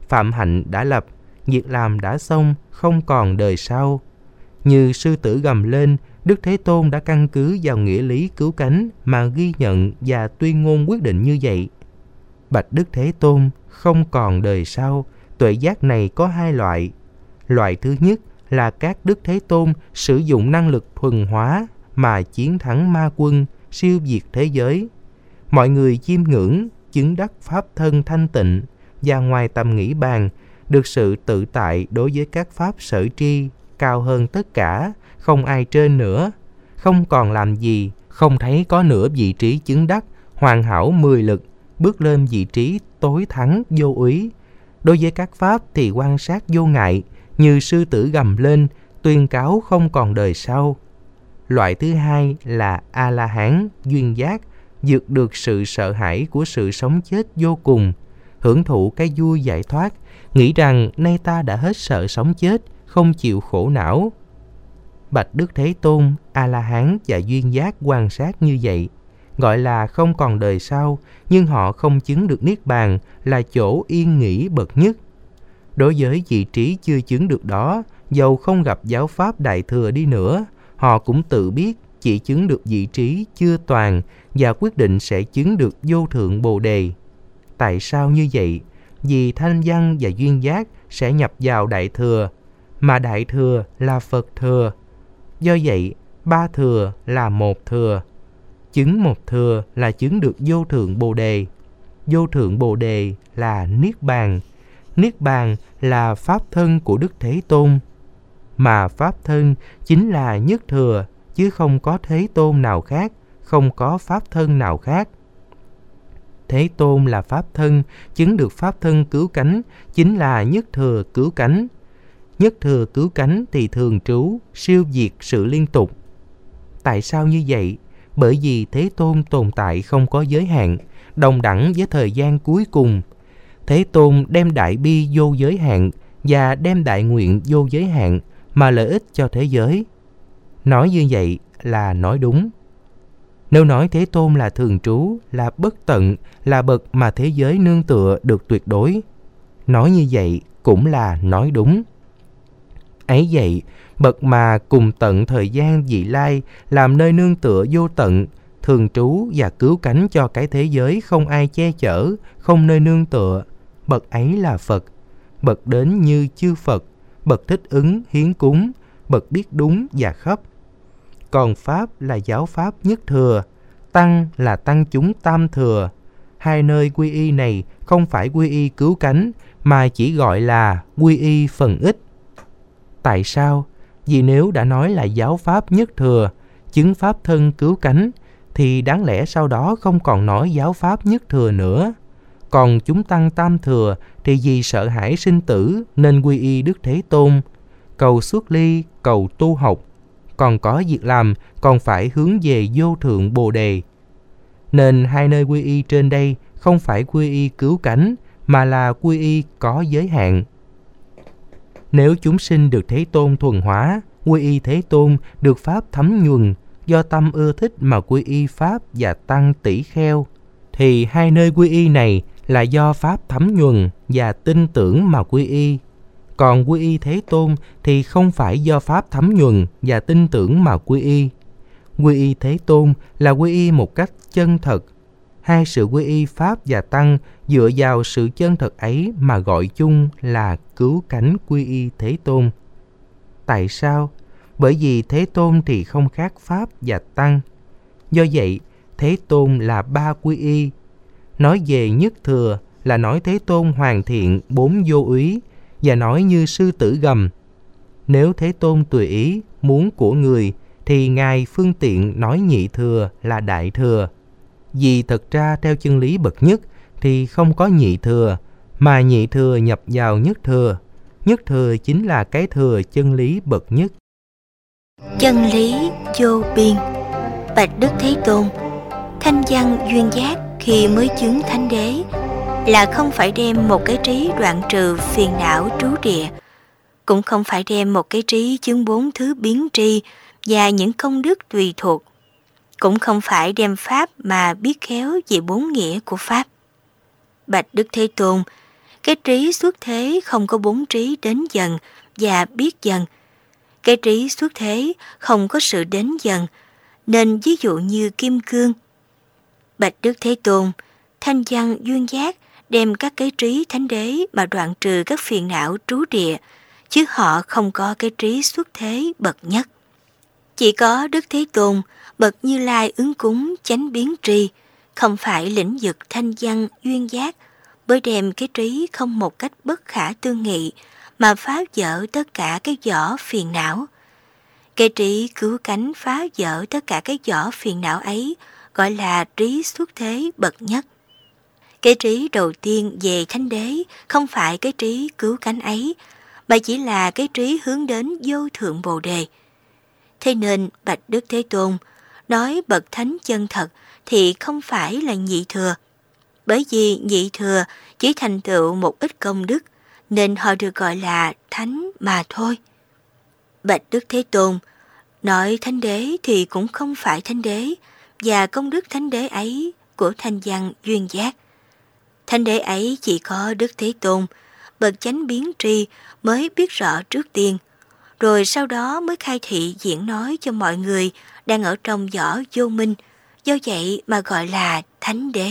S1: phạm hạnh đã lập, việc làm đã xong, không còn đời sau. Như sư tử gầm lên, Đức Thế Tôn đã căn cứ vào nghĩa lý cứu cánh mà ghi nhận và tuyên ngôn quyết định như vậy. Bạch Đức Thế Tôn, không còn đời sau, tuệ giác này có hai loại. Loại thứ nhất là các Đức Thế Tôn sử dụng năng lực thuần hóa mà chiến thắng ma quân, siêu diệt thế giới. Mọi người chiêm ngưỡng, chứng đắc pháp thân thanh tịnh và ngoài tầm nghĩ bàn, được sự tự tại đối với các pháp sở tri, cao hơn tất cả, không ai trên nữa, không còn làm gì, không thấy có nửa vị trí chứng đắc, hoàn hảo 10 lực, bước lên vị trí tối thắng vô úy. Đối với các pháp thì quan sát vô ngại, như sư tử gầm lên, tuyên cáo không còn đời sau. Loại thứ hai là A-la-hán, duyên giác, vượt được sự sợ hãi của sự sống chết vô cùng, hưởng thụ cái vui giải thoát, nghĩ rằng nay ta đã hết sợ sống chết, không chịu khổ não. Bạch Đức Thế Tôn, A-la-hán và duyên giác quan sát như vậy, gọi là không còn đời sau, nhưng họ không chứng được Niết Bàn là chỗ yên nghỉ bậc nhất. Đối với vị trí chưa chứng được đó, dầu không gặp giáo pháp Đại Thừa đi nữa, họ cũng tự biết chỉ chứng được vị trí chưa toàn và quyết định sẽ chứng được vô thượng Bồ Đề. Tại sao như vậy? Vì thanh văn và duyên giác sẽ nhập vào Đại Thừa, mà Đại Thừa là Phật Thừa. Do vậy, ba thừa là một thừa. Chứng một thừa là chứng được vô thượng Bồ Đề. Vô thượng Bồ Đề là Niết Bàn. Niết Bàn là Pháp thân của Đức Thế Tôn. Mà Pháp thân chính là nhất thừa, chứ không có Thế Tôn nào khác, không có Pháp thân nào khác. Thế Tôn là Pháp thân, chứng được Pháp thân cứu cánh, chính là nhất thừa cứu cánh. Nhất thừa cứu cánh thì thường trú, siêu diệt sự liên tục. Tại sao như vậy? Bởi vì Thế Tôn tồn tại không có giới hạn, đồng đẳng với thời gian cuối cùng. Thế Tôn đem đại bi vô giới hạn và đem đại nguyện vô giới hạn mà lợi ích cho thế giới. Nói như vậy là nói đúng. Nếu nói Thế Tôn là thường trú, là bất tận, là bậc mà thế giới nương tựa được tuyệt đối, nói như vậy cũng là nói đúng. Ấy vậy, bậc mà cùng tận thời gian vị lai, làm nơi nương tựa vô tận, thường trú và cứu cánh cho cái thế giới không ai che chở, không nơi nương tựa, bậc ấy là Phật. Bậc đến như chư Phật, bậc thích ứng hiến cúng, bậc biết đúng và khắp. Còn Pháp là giáo Pháp nhất thừa, Tăng là tăng chúng tam thừa. Hai nơi quy y này không phải quy y cứu cánh, mà chỉ gọi là quy y phần ích. Tại sao? Vì nếu đã nói là giáo Pháp nhất thừa, chứng Pháp thân cứu cánh, thì đáng lẽ sau đó không còn nói giáo Pháp nhất thừa nữa. Còn chúng tăng tam thừa thì vì sợ hãi sinh tử nên quy y Đức Thế Tôn, cầu xuất ly, cầu tu học. Còn có việc làm, còn phải hướng về vô thượng Bồ Đề. Nên hai nơi quy y trên đây không phải quy y cứu cánh, mà là quy y có giới hạn. Nếu chúng sinh được Thế Tôn thuần hóa, quy y Thế Tôn được Pháp thấm nhuần, do tâm ưa thích mà quy y Pháp và Tăng tỷ kheo, thì hai nơi quy y này là do Pháp thấm nhuần và tin tưởng mà quy y. Còn quy y Thế Tôn thì không phải do Pháp thấm nhuần và tin tưởng mà quy y. Quy y Thế Tôn là quy y một cách chân thật. Hai sự quy y Pháp và Tăng dựa vào sự chân thật ấy mà gọi chung là cứu cánh quy y Thế Tôn. Tại sao? Bởi vì Thế Tôn thì không khác Pháp và Tăng. Do vậy, Thế Tôn là ba quy y. Nói về nhất thừa là nói Thế Tôn hoàn thiện bốn vô úy, và nói như sư tử gầm. Nếu Thế Tôn tùy ý, muốn của người, thì Ngài phương tiện nói nhị thừa là đại thừa. Vì thật ra theo chân lý bậc nhất thì không có nhị thừa, mà nhị thừa nhập vào nhất thừa. Nhất thừa chính là cái thừa chân lý bậc nhất.
S2: Chân lý vô biên. Bạch Đức Thế Tôn, thanh văn duyên giác khi mới chứng thánh đế là không phải đem một cái trí đoạn trừ phiền não trú địa, cũng không phải đem một cái trí chứng bốn thứ biến tri và những công đức tùy thuộc, cũng không phải đem Pháp mà biết khéo về bốn nghĩa của Pháp. Bạch Đức Thế Tôn, Cái trí xuất thế không có bốn trí đến dần và biết dần. Cái trí xuất thế không có sự đến dần, nên ví dụ như kim cương. Bạch Đức Thế Tôn, Thanh Văn Duyên Giác đem các cái trí thánh đế mà đoạn trừ các phiền não trú địa, chứ họ không có cái trí xuất thế bậc nhất. Chỉ có Đức Thế Tôn, bậc Như Lai ứng cúng chánh biến tri, không phải lĩnh vực thanh văn duyên giác, bởi đem cái trí không một cách bất khả tư nghị mà phá vỡ tất cả cái vỏ phiền não. Cái trí cứu cánh phá vỡ tất cả cái vỏ phiền não ấy gọi là trí xuất thế bậc nhất. Cái trí đầu tiên về thánh đế không phải cái trí cứu cánh ấy, mà chỉ là cái trí hướng đến vô thượng bồ đề. Thế nên bạch Đức Thế Tôn, nói bậc thánh chân thật thì không phải là nhị thừa, bởi vì nhị thừa chỉ thành tựu một ít công đức, nên họ được gọi là thánh mà thôi. Bạch Đức Thế Tôn, nói thánh đế thì cũng không phải thánh đế, và công đức thánh đế ấy của thanh văn duyên giác. Thánh đế ấy chỉ có Đức Thế Tôn, bậc chánh biến tri mới biết rõ trước tiên, rồi sau đó mới khai thị diễn nói cho mọi người đang ở trong vỏ vô minh, do vậy mà gọi là thánh đế.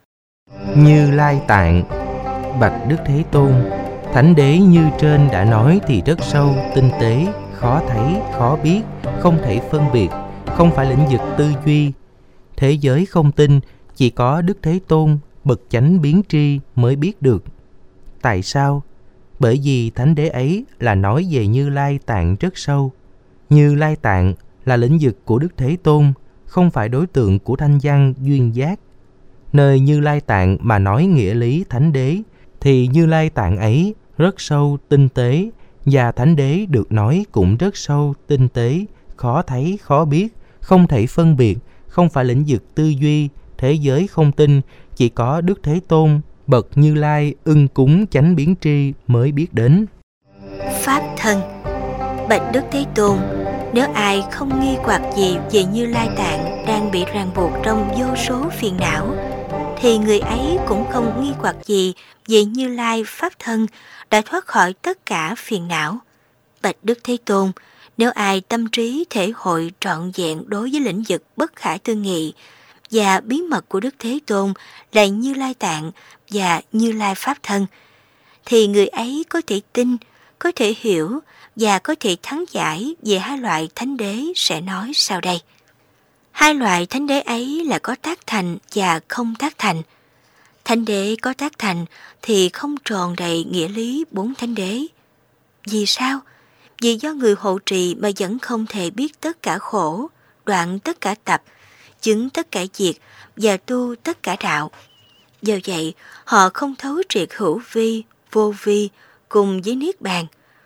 S1: Như Lai Tạng. Bạch Đức Thế Tôn, thánh đế như trên đã nói thì rất sâu, tinh tế, khó thấy, khó biết, không thể phân biệt, không phải lĩnh vực tư duy. Thế giới không tin, chỉ có Đức Thế Tôn, bậc chánh biến tri mới biết được. Tại sao? Bởi vì thánh đế ấy là nói về Như Lai Tạng rất sâu. Như Lai Tạng là lĩnh vực của Đức Thế Tôn, không phải đối tượng của thanh văn duyên giác. Nơi Như Lai Tạng mà nói nghĩa lý thánh đế, thì Như Lai Tạng ấy rất sâu, tinh tế, và thánh đế được nói cũng rất sâu, tinh tế, khó thấy, khó biết, không thể phân biệt, không phải lĩnh vực tư duy, thế giới không tin, chỉ có Đức Thế Tôn, bậc Như Lai ưng cúng chánh biến tri mới biết đến.
S2: Pháp thân. Bạch Đức Thế Tôn, nếu ai không nghi hoặc gì về Như Lai Tạng đang bị ràng buộc trong vô số phiền não, thì người ấy cũng không nghi hoặc gì về Như Lai Pháp thân đã thoát khỏi tất cả phiền não. Bạch Đức Thế Tôn, nếu ai tâm trí thể hội trọn vẹn đối với lĩnh vực bất khả tư nghị và bí mật của Đức Thế Tôn là Như Lai Tạng và Như Lai Pháp thân, thì người ấy có thể tin, có thể hiểu và có thể thắng giải về hai loại thánh đế sẽ nói sau đây. Hai loại thánh đế ấy là có tác thành và không tác thành. Thánh đế có tác thành thì không tròn đầy nghĩa lý bốn thánh đế. Vì sao? Vì do người hộ trì mà vẫn không thể biết tất cả khổ, đoạn tất cả tập, chứng tất cả diệt và tu tất cả đạo. Do vậy, họ không thấu triệt hữu vi, vô vi cùng với niết bàn.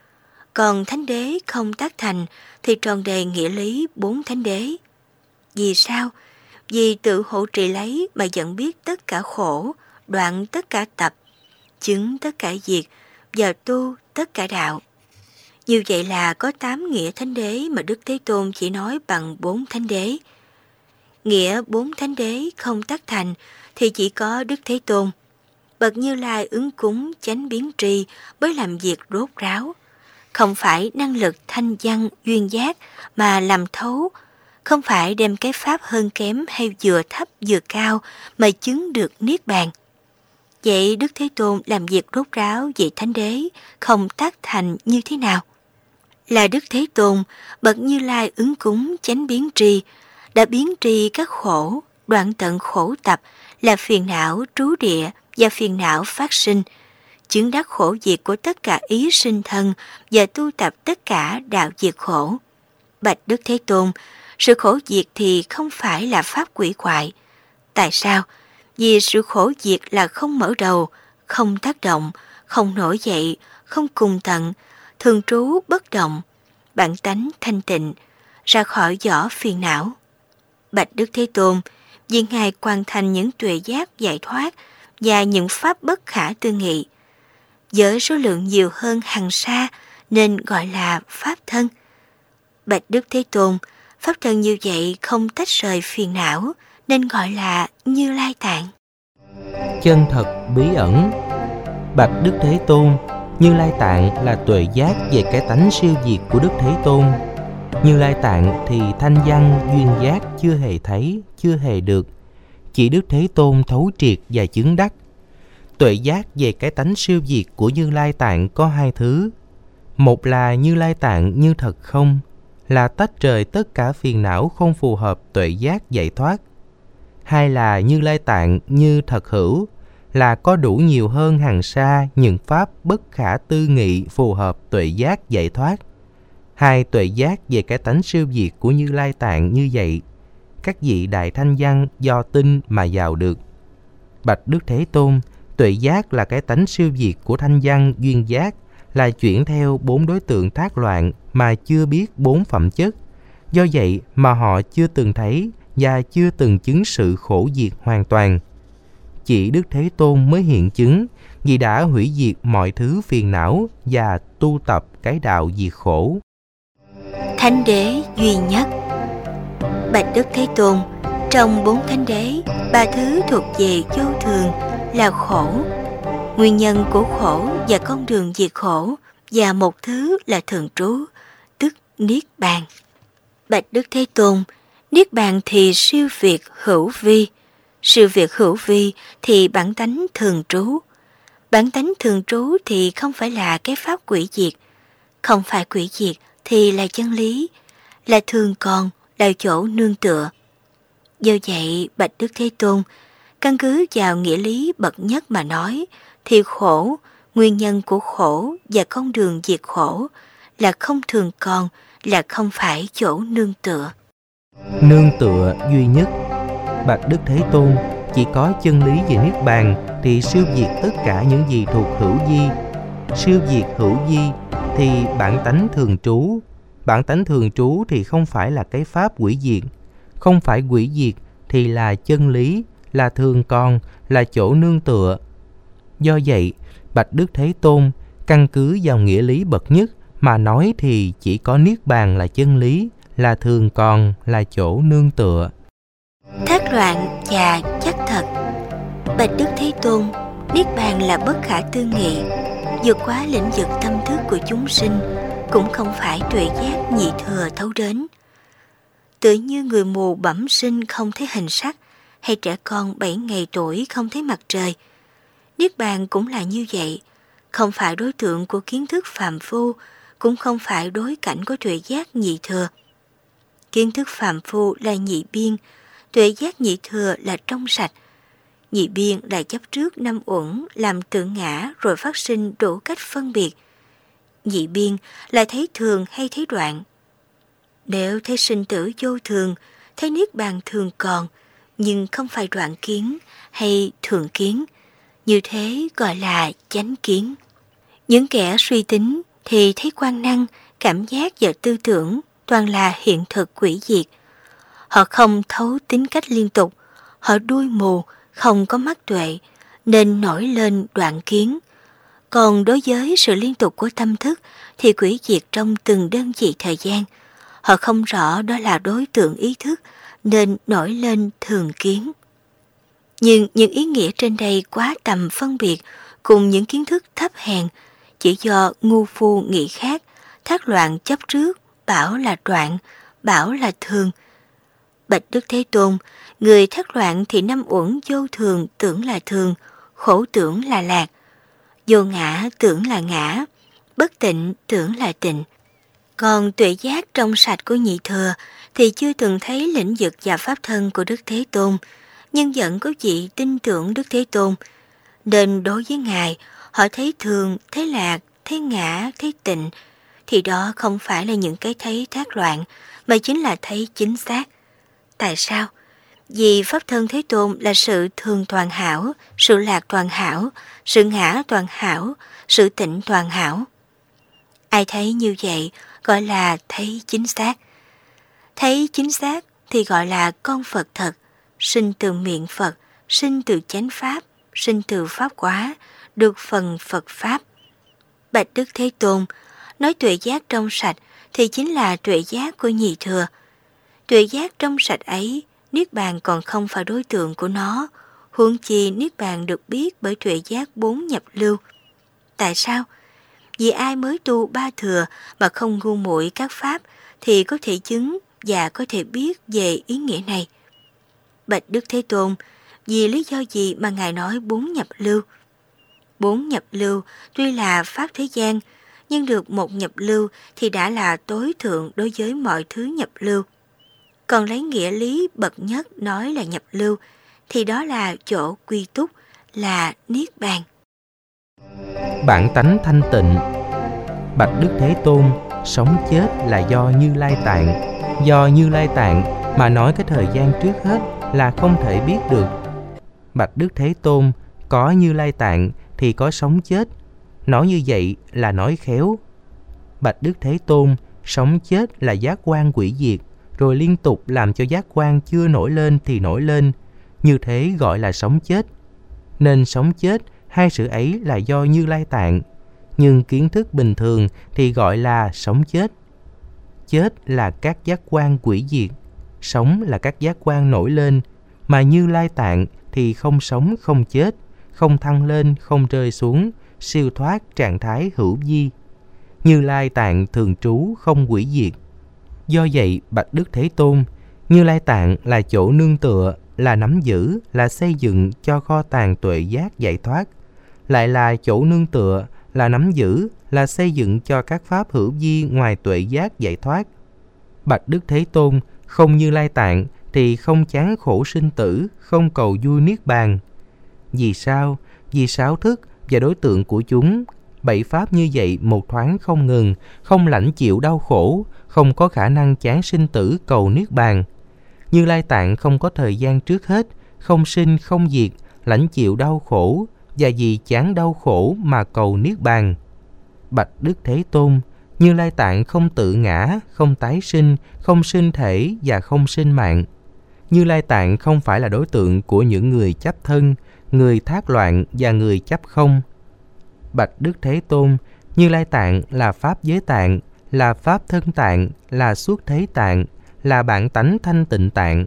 S2: Còn thánh đế không tác thành thì tròn đầy nghĩa lý bốn thánh đế. Vì sao? Vì tự hộ trì lấy mà vẫn biết tất cả khổ, đoạn tất cả tập, chứng tất cả diệt và tu tất cả đạo. Như vậy là có 8 nghĩa thánh đế mà Đức Thế Tôn chỉ nói bằng 4 thánh đế. Nghĩa 4 thánh đế không tác thành thì chỉ có Đức Thế Tôn, bậc Như Lai ứng cúng chánh biến tri mới làm việc rốt ráo, không phải năng lực thanh văn duyên giác mà làm thấu, không phải đem cái pháp hơn kém hay vừa thấp vừa cao mà chứng được niết bàn. Vậy Đức Thế Tôn làm việc rốt ráo về thánh đế không tác thành như thế nào? Là Đức Thế Tôn, bậc Như Lai ứng cúng chánh biến tri, đã biến tri các khổ, đoạn tận khổ tập là phiền não trú địa và phiền não phát sinh, chứng đắc khổ diệt của tất cả ý sinh thân và tu tập tất cả đạo diệt khổ. Bạch Đức Thế Tôn, sự khổ diệt thì không phải là pháp quỷ quại. Tại sao? Vì sự khổ diệt là không mở đầu, không tác động, không nổi dậy, không cùng tận, thường trú bất động, bản tánh thanh tịnh, ra khỏi vỏ phiền não. Bạch Đức Thế Tôn, vì Ngài hoàn thành những tuệ giác giải thoát và những pháp bất khả tư nghị, với số lượng nhiều hơn hằng sa nên gọi là Pháp thân. Bạch Đức Thế Tôn, Pháp thân như vậy không tách rời phiền não nên gọi là Như Lai Tạng.
S1: Chân thật bí ẩn. Bạch Đức Thế Tôn, Như Lai Tạng là tuệ giác về cái tánh siêu diệt của Đức Thế Tôn. Như Lai Tạng thì thanh văn duyên giác chưa hề thấy, chưa hề được. Chỉ Đức Thế Tôn thấu triệt và chứng đắc. Tuệ giác về cái tánh siêu diệt của Như Lai Tạng có hai thứ. Một là Như Lai Tạng như thật không, là tách rời tất cả phiền não không phù hợp tuệ giác giải thoát. Hai là Như Lai Tạng như thật hữu, là có đủ nhiều hơn hằng sa những pháp bất khả tư nghị phù hợp tuệ giác giải thoát. Hai tuệ giác về cái tánh siêu diệt của Như Lai Tạng như vậy, các vị đại thanh văn do tin mà vào được. Bạch Đức Thế Tôn, tuệ giác là cái tánh siêu diệt của thanh văn duyên giác, là chuyển theo bốn đối tượng thác loạn mà chưa biết bốn phẩm chất. Do vậy mà họ chưa từng thấy và chưa từng chứng sự khổ diệt hoàn toàn. Chỉ Đức Thế Tôn mới hiện chứng, vì đã hủy diệt mọi thứ phiền não và tu tập cái đạo diệt khổ.
S2: Thánh đế duy nhất. Bạch Đức Thế Tôn, trong bốn thánh đế, ba thứ thuộc về vô thường là khổ, nguyên nhân của khổ và con đường diệt khổ, và một thứ là thường trú, tức Niết Bàn. Bạch Đức Thế Tôn, Niết Bàn thì siêu việt hữu vi. Siêu việt hữu vi thì bản tánh thường trú. Bản tánh thường trú thì không phải là cái pháp quỷ diệt. Không phải quỷ diệt thì là chân lý, là thường còn, là chỗ nương tựa. Do vậy, Bạch Đức Thế Tôn, căn cứ vào nghĩa lý bậc nhất mà nói, thì khổ, nguyên nhân của khổ và con đường diệt khổ là không thường còn, là không phải chỗ nương tựa.
S1: Nương tựa duy nhất. Bạch Đức Thế Tôn, chỉ có chân lý về Niết Bàn thì siêu diệt tất cả những gì thuộc hữu vi. Siêu diệt hữu vi thì bản tánh thường trú. Bản tánh thường trú thì không phải là cái pháp hủy diệt. Không phải hủy diệt thì là chân lý, là thường còn, là chỗ nương tựa. Do vậy, Bạch Đức Thế Tôn, căn cứ vào nghĩa lý bậc nhất mà nói thì chỉ có Niết Bàn là chân lý, là thường còn, là chỗ nương tựa.
S2: Thác loạn và chắc thật. Bạch Đức Thế Tôn, Niết Bàn là bất khả tư nghị, vượt quá lĩnh vực tâm thức của chúng sinh, cũng không phải tuệ giác nhị thừa thấu đến. Tựa như người mù bẩm sinh không thấy hình sắc, hay trẻ con 7 ngày tuổi không thấy mặt trời. Niết Bàn cũng là như vậy, không phải đối tượng của kiến thức phàm phu, cũng không phải đối cảnh của tuệ giác nhị thừa. Kiến thức phàm phu là nhị biên, tuệ giác nhị thừa là trong sạch. Nhị biên là chấp trước năm uẩn làm tự ngã rồi phát sinh đủ cách phân biệt. Nhị biên là thấy thường hay thấy đoạn. Nếu thấy sinh tử vô thường, thấy Niết Bàn thường còn, nhưng không phải đoạn kiến hay thường kiến, như thế gọi là chánh kiến. Những kẻ suy tính thì thấy quan năng, cảm giác và tư tưởng toàn là hiện thực quỷ diệt. Họ không thấu tính cách liên tục, họ đuôi mù, không có mắt tuệ, nên nổi lên đoạn kiến. Còn đối với sự liên tục của tâm thức thì quỷ diệt trong từng đơn vị thời gian. Họ không rõ đó là đối tượng ý thức, nên nổi lên thường kiến. Nhưng những ý nghĩa trên đây quá tầm phân biệt cùng những kiến thức thấp hèn, chỉ do ngu phu nghĩ khác, thác loạn chấp trước, bảo là đoạn, bảo là thường. Bạch Đức Thế Tôn, người thác loạn thì năm uẩn vô thường tưởng là thường, khổ tưởng là lạc, vô ngã tưởng là ngã, bất tịnh tưởng là tịnh. Còn tuệ giác trong sạch của nhị thừa thì chưa từng thấy lĩnh vực và pháp thân của Đức Thế Tôn, nhưng vẫn có vị tin tưởng Đức Thế Tôn. Nên đối với Ngài, họ thấy thường, thấy lạc, thấy ngã, thấy tịnh, thì đó không phải là những cái thấy thác loạn, mà chính là thấy chính xác. Tại sao? Vì Pháp thân Thế Tôn là sự thường toàn hảo, sự lạc toàn hảo, sự ngã toàn hảo, sự tịnh toàn hảo. Ai thấy như vậy gọi là thấy chính xác. Thấy chính xác thì gọi là con Phật thật, sinh từ miệng Phật, sinh từ chánh Pháp, sinh từ Pháp quá, được phần Phật Pháp. Bạch Đức Thế Tôn, nói tuệ giác trong sạch thì chính là tuệ giác của nhị thừa. Tuệ giác trong sạch ấy, Niết Bàn còn không phải đối tượng của nó, huống chi Niết Bàn được biết bởi tuệ giác 4 nhập lưu. Tại sao? Vì ai mới tu ba thừa mà không ngu muội các pháp thì có thể chứng và có thể biết về ý nghĩa này. Bạch Đức Thế Tôn, vì lý do gì mà Ngài nói 4 nhập lưu? 4 nhập lưu tuy là pháp thế gian, nhưng được 1 nhập lưu thì đã là tối thượng đối với mọi thứ nhập lưu. Còn lấy nghĩa lý bậc nhất nói là nhập lưu, thì đó là chỗ quy túc, là Niết Bàn.
S1: Bản tánh thanh tịnh. Bạch Đức Thế Tôn, sống chết là do Như Lai Tạng. Do Như Lai Tạng mà nói cái thời gian trước hết là không thể biết được. Bạch Đức Thế Tôn, có Như Lai Tạng thì có sống chết. Nói như vậy là nói khéo. Bạch Đức Thế Tôn, sống chết là giác quan hủy diệt, rồi liên tục làm cho giác quan chưa nổi lên thì nổi lên. Như thế gọi là sống chết. Nên sống chết, hai sự ấy là do Như Lai Tạng. Nhưng kiến thức bình thường thì gọi là sống chết. Chết là các giác quan hủy diệt, sống là các giác quan nổi lên. Mà Như Lai Tạng thì không sống không chết, không thăng lên không rơi xuống, siêu thoát trạng thái hữu vi. Như Lai Tạng thường trú không hủy diệt. Do vậy, Bạch Đức Thế Tôn, Như Lai Tạng là chỗ nương tựa, là nắm giữ, là xây dựng cho kho tàng tuệ giác giải thoát, lại là chỗ nương tựa, là nắm giữ, là xây dựng cho các pháp hữu vi ngoài tuệ giác giải thoát. Bạch Đức Thế Tôn, không Như Lai Tạng thì không chán khổ sinh tử, không cầu vui niết bàn. Vì sao? Vì sáu thức và đối tượng của chúng, 7 pháp như vậy một thoáng không ngừng, không lãnh chịu đau khổ, không có khả năng chán sinh tử cầu niết bàn. Như Lai Tạng không có thời gian trước hết, không sinh không diệt, lãnh chịu đau khổ, và vì chán đau khổ mà cầu niết bàn. Bạch Đức Thế Tôn, Như Lai Tạng không tự ngã, không tái sinh, không sinh thể và không sinh mạng. Như Lai Tạng không phải là đối tượng của những người chấp thân, người thác loạn và người chấp không. Bạch Đức Thế Tôn, Như Lai Tạng là pháp giới tạng, là pháp thân tạng, là xuất thế tạng, là bản tánh thanh tịnh tạng.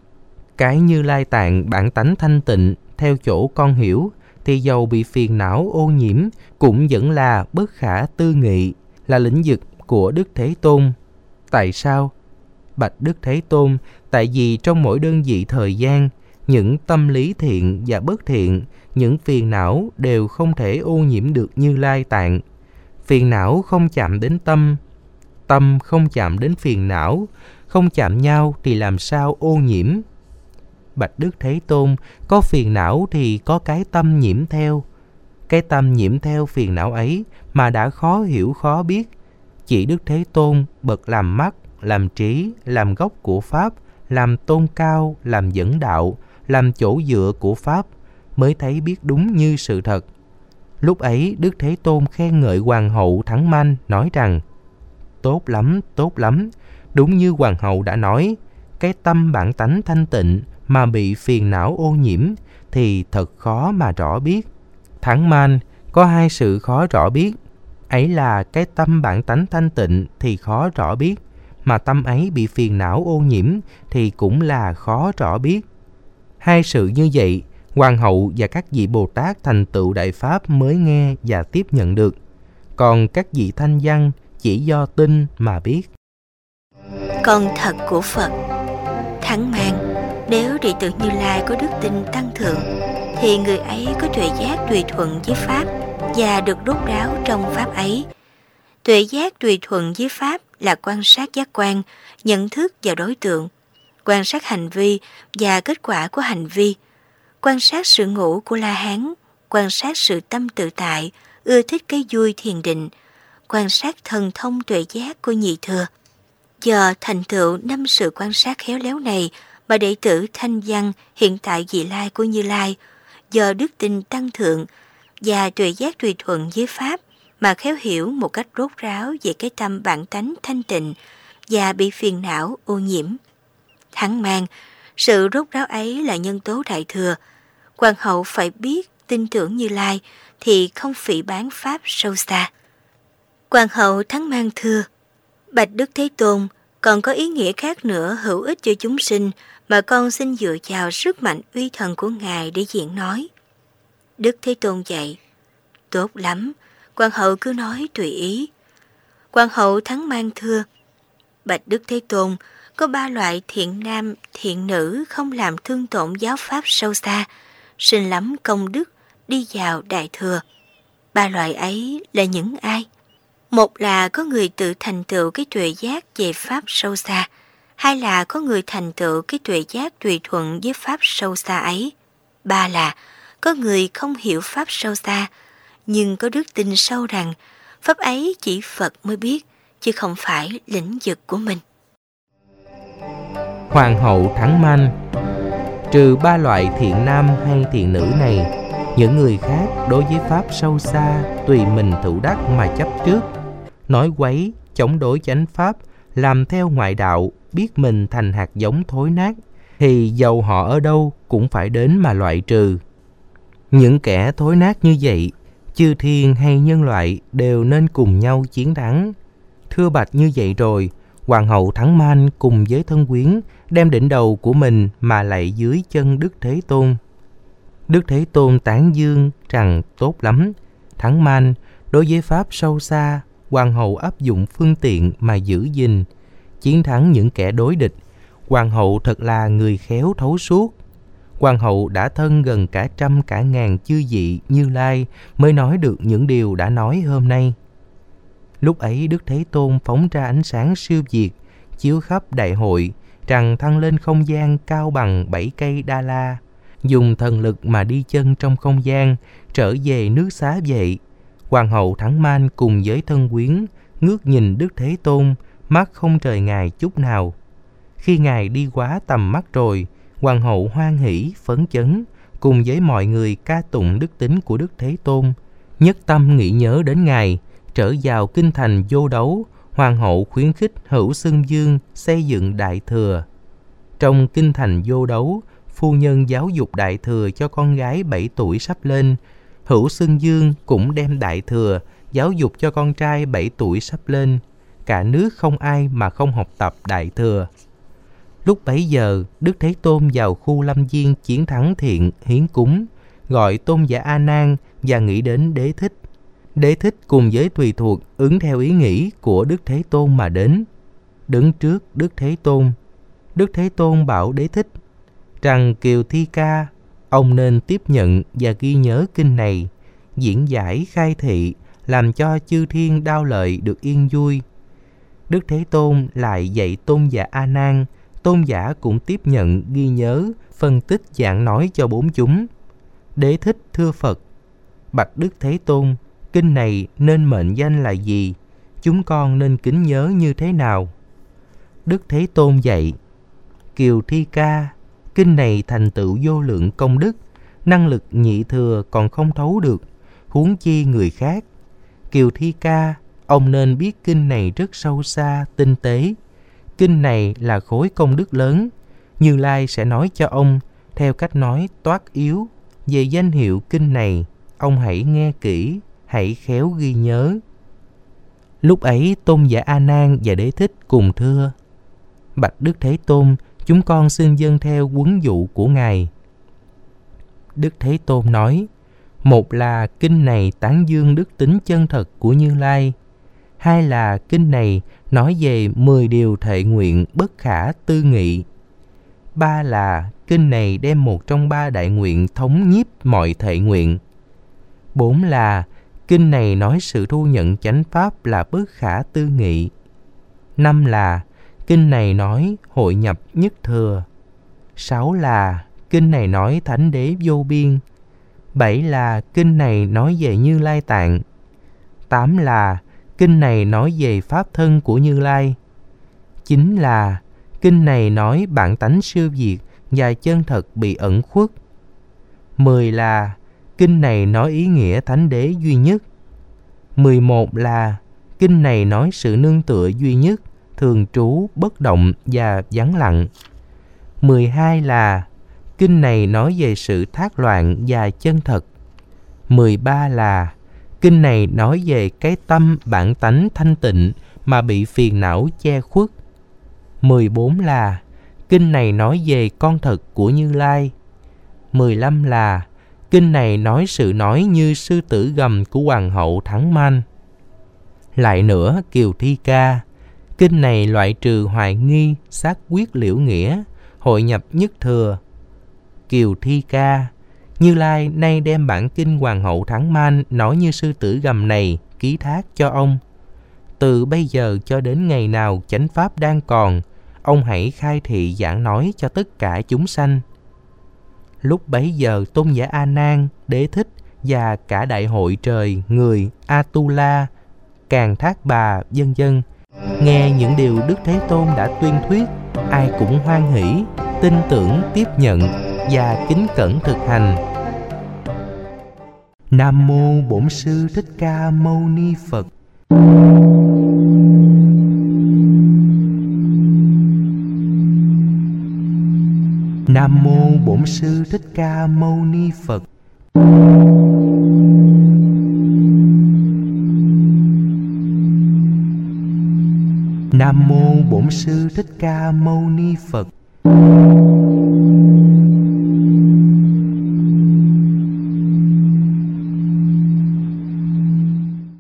S1: Cái Như Lai Tạng bản tánh thanh tịnh, theo chỗ con hiểu, thì dầu bị phiền não ô nhiễm, cũng vẫn là bất khả tư nghị, là lĩnh vực của Đức Thế Tôn. Tại sao? Bạch Đức Thế Tôn, tại vì trong mỗi đơn vị thời gian, những tâm lý thiện và bất thiện, những phiền não đều không thể ô nhiễm được Như Lai Tạng. Phiền não không chạm đến tâm, tâm không chạm đến phiền não, không chạm nhau thì làm sao ô nhiễm? Bạch Đức Thế Tôn, có phiền não thì có cái tâm nhiễm theo. Cái tâm nhiễm theo phiền não ấy mà đã khó hiểu khó biết. Chỉ Đức Thế Tôn bậc làm mắt, làm trí, làm gốc của Pháp, làm tôn cao, làm dẫn đạo, làm chỗ dựa của Pháp, mới thấy biết đúng như sự thật. Lúc ấy Đức Thế Tôn khen ngợi Hoàng hậu Thắng Manh, nói rằng: tốt lắm, đúng như Hoàng hậu đã nói, cái tâm bản tánh thanh tịnh mà bị phiền não ô nhiễm thì thật khó mà rõ biết. Thắng Manh, có hai sự khó rõ biết, ấy là cái tâm bản tánh thanh tịnh thì khó rõ biết, mà tâm ấy bị phiền não ô nhiễm thì cũng là khó rõ biết. Hai sự như vậy, Hoàng hậu và các vị Bồ Tát thành tựu Đại Pháp mới nghe và tiếp nhận được. Còn các vị thanh văn chỉ do tin mà biết.
S2: Con thật của Phật. Thắng Mang, nếu đệ tử Như Lai có đức tin tăng thượng, thì người ấy có tuệ giác tùy thuận với Pháp và được rốt ráo trong Pháp ấy. Tuệ giác tùy thuận với Pháp là quan sát giác quan, nhận thức và đối tượng, quan sát hành vi và kết quả của hành vi, quan sát sự ngủ của La Hán, quan sát sự tâm tự tại, ưa thích cái vui thiền định, quan sát thần thông tuệ giác của Nhị Thừa. Giờ thành tựu 5 sự quan sát khéo léo này mà đệ tử Thanh Văn hiện tại vị lai của Như Lai, giờ đức tin tăng thượng và tuệ giác tùy thuận với Pháp mà khéo hiểu một cách rốt ráo về cái tâm bản tánh thanh tịnh và bị phiền não ô nhiễm. Thắng Mang, sự rốt ráo ấy là nhân tố đại thừa. Hoàng hậu phải biết, tin tưởng Như Lai thì không phỉ báng Pháp sâu xa. Hoàng hậu Thắng Mang thưa: Bạch Đức Thế Tôn, còn có ý nghĩa khác nữa hữu ích cho chúng sinh mà con xin dựa vào sức mạnh uy thần của Ngài để diễn nói. Đức Thế Tôn dạy: tốt lắm, Hoàng hậu cứ nói tùy ý. Hoàng hậu Thắng Mang thưa: Bạch Đức Thế Tôn, có 3 loại thiện nam, thiện nữ không làm thương tổn giáo pháp sâu xa, sinh lắm công đức, đi vào đại thừa. 3 loại ấy là những ai? Một là có người tự thành tựu cái tuệ giác về pháp sâu xa. 2 là có người thành tựu cái tuệ giác tùy thuận với pháp sâu xa ấy. 3 là có người không hiểu pháp sâu xa, nhưng có đức tin sâu rằng pháp ấy chỉ Phật mới biết, chứ không phải lĩnh vực của mình.
S1: Hoàng hậu Thắng Man: trừ 3 loại thiện nam hay thiện nữ này, những người khác đối với pháp sâu xa tùy mình thụ đắc mà chấp trước, nói quấy, chống đối chánh pháp, làm theo ngoại đạo, biết mình thành hạt giống thối nát, thì dầu họ ở đâu cũng phải đến mà loại trừ. Những kẻ thối nát như vậy, chư thiên hay nhân loại đều nên cùng nhau chiến thắng. Thưa bạch như vậy rồi, Hoàng hậu Thắng Man cùng với thân quyến đem đỉnh đầu của mình mà lạy dưới chân Đức Thế Tôn. Đức Thế Tôn tán dương rằng tốt lắm. Thắng Man, đối với pháp sâu xa, Hoàng hậu áp dụng phương tiện mà giữ gìn, chiến thắng những kẻ đối địch. Hoàng hậu thật là người khéo thấu suốt. Hoàng hậu đã thân gần cả trăm cả ngàn chư vị Như Lai mới nói được những điều đã nói hôm nay. Lúc ấy Đức Thế Tôn phóng ra ánh sáng siêu việt, chiếu khắp đại hội, rằng thăng lên không gian cao bằng 7 cây Đa La, dùng thần lực mà đi chân trong không gian, trở về nước Xá Vệ. Hoàng hậu Thắng Man cùng với thân quyến ngước nhìn Đức Thế Tôn, mắt không rời Ngài chút nào. Khi Ngài đi quá tầm mắt rồi, Hoàng hậu hoan hỷ phấn chấn, cùng với mọi người ca tụng đức tính của Đức Thế Tôn, nhất tâm nghĩ nhớ đến Ngài. Trở vào kinh thành Vô Đấu, Hoàng hậu khuyến khích Hữu Xưng Dương xây dựng đại thừa. Trong kinh thành Vô Đấu, phu nhân giáo dục đại thừa cho con gái 7 tuổi sắp lên. Hữu Xưng Dương cũng đem đại thừa giáo dục cho con trai 7 tuổi sắp lên. Cả nước không ai mà không học tập đại thừa. Lúc bấy giờ, Đức Thế Tôn vào khu lâm viên chiến thắng thiện hiến cúng, gọi tôn giả A Nan và nghĩ đến Đế Thích. Đế Thích cùng với tùy thuộc ứng theo ý nghĩ của Đức Thế Tôn mà đến. Đứng trước Đức Thế Tôn, Đức Thế Tôn bảo Đế Thích rằng Kiều Thi Ca, ông nên tiếp nhận và ghi nhớ kinh này, diễn giải khai thị, làm cho chư thiên đao lợi được yên vui. Đức Thế Tôn lại dạy tôn giả A Nan, tôn giả cũng tiếp nhận ghi nhớ, phân tích giảng nói cho 4 chúng. Đế Thích thưa Phật: bạch Đức Thế Tôn, kinh này nên mệnh danh là gì? Chúng con nên kính nhớ như thế nào? Đức Thế Tôn dạy: Kiều Thi Ca, kinh này thành tựu vô lượng công đức, năng lực nhị thừa còn không thấu được, huống chi người khác. Kiều Thi Ca, ông nên biết kinh này rất sâu xa, tinh tế. Kinh này là khối công đức lớn. Như Lai sẽ nói cho ông theo cách nói toát yếu về danh hiệu kinh này. Ông hãy nghe kỹ, hãy khéo ghi nhớ. Lúc ấy tôn giả A Nan và Đế Thích cùng thưa: bạch Đức Thế Tôn, chúng con xin dâng theo huấn dụ của Ngài. Đức Thế Tôn nói: một là kinh này tán dương đức tính chân thật của Như Lai. 2 là kinh này nói về 10 điều thệ nguyện bất khả tư nghị. 3 là kinh này đem một trong 3 đại nguyện thống nhiếp mọi thệ nguyện. 4 là kinh này nói sự thu nhận chánh pháp là bất khả tư nghị. 5 là kinh này nói hội nhập nhất thừa. 6 là kinh này nói thánh đế vô biên. 7 là kinh này nói về Như Lai Tạng. 8 là kinh này nói về pháp thân của Như Lai. 9 là kinh này nói bản tánh siêu việt và chân thật bị ẩn khuất. 10 là kinh này nói ý nghĩa thánh đế duy nhất. 11 là kinh này nói sự nương tựa duy nhất, thường trú, bất động và vắng lặng. 12 là kinh này nói về sự thác loạn và chân thật. 13 là kinh này nói về cái tâm bản tánh thanh tịnh mà bị phiền não che khuất. 14 là kinh này nói về con thật của Như Lai. 15 là Kinh này nói sự nói như sư tử gầm của hoàng hậu Thắng Man. Lại nữa, Kiều Thi Ca. Kinh này loại trừ hoài nghi, xác quyết liễu nghĩa, hội nhập nhất thừa. Kiều Thi Ca. Như Lai nay đem bản kinh hoàng hậu Thắng Man nói như sư tử gầm này ký thác cho ông. Từ bây giờ cho đến ngày nào chánh pháp đang còn, ông hãy khai thị giảng nói cho tất cả chúng sanh. Lúc bấy giờ Tôn giả A Nan, Đế Thích và cả đại hội trời, người, Atula, Càn Thác Bà, vân vân, nghe những điều Đức Thế Tôn đã tuyên thuyết, ai cũng hoan hỷ, tin tưởng tiếp nhận và kính cẩn thực hành. Nam mô Bổn Sư Thích Ca Mâu Ni Phật. Nam mô Bổn Sư Thích Ca Mâu Ni Phật. Nam mô Bổn Sư Thích Ca Mâu Ni Phật.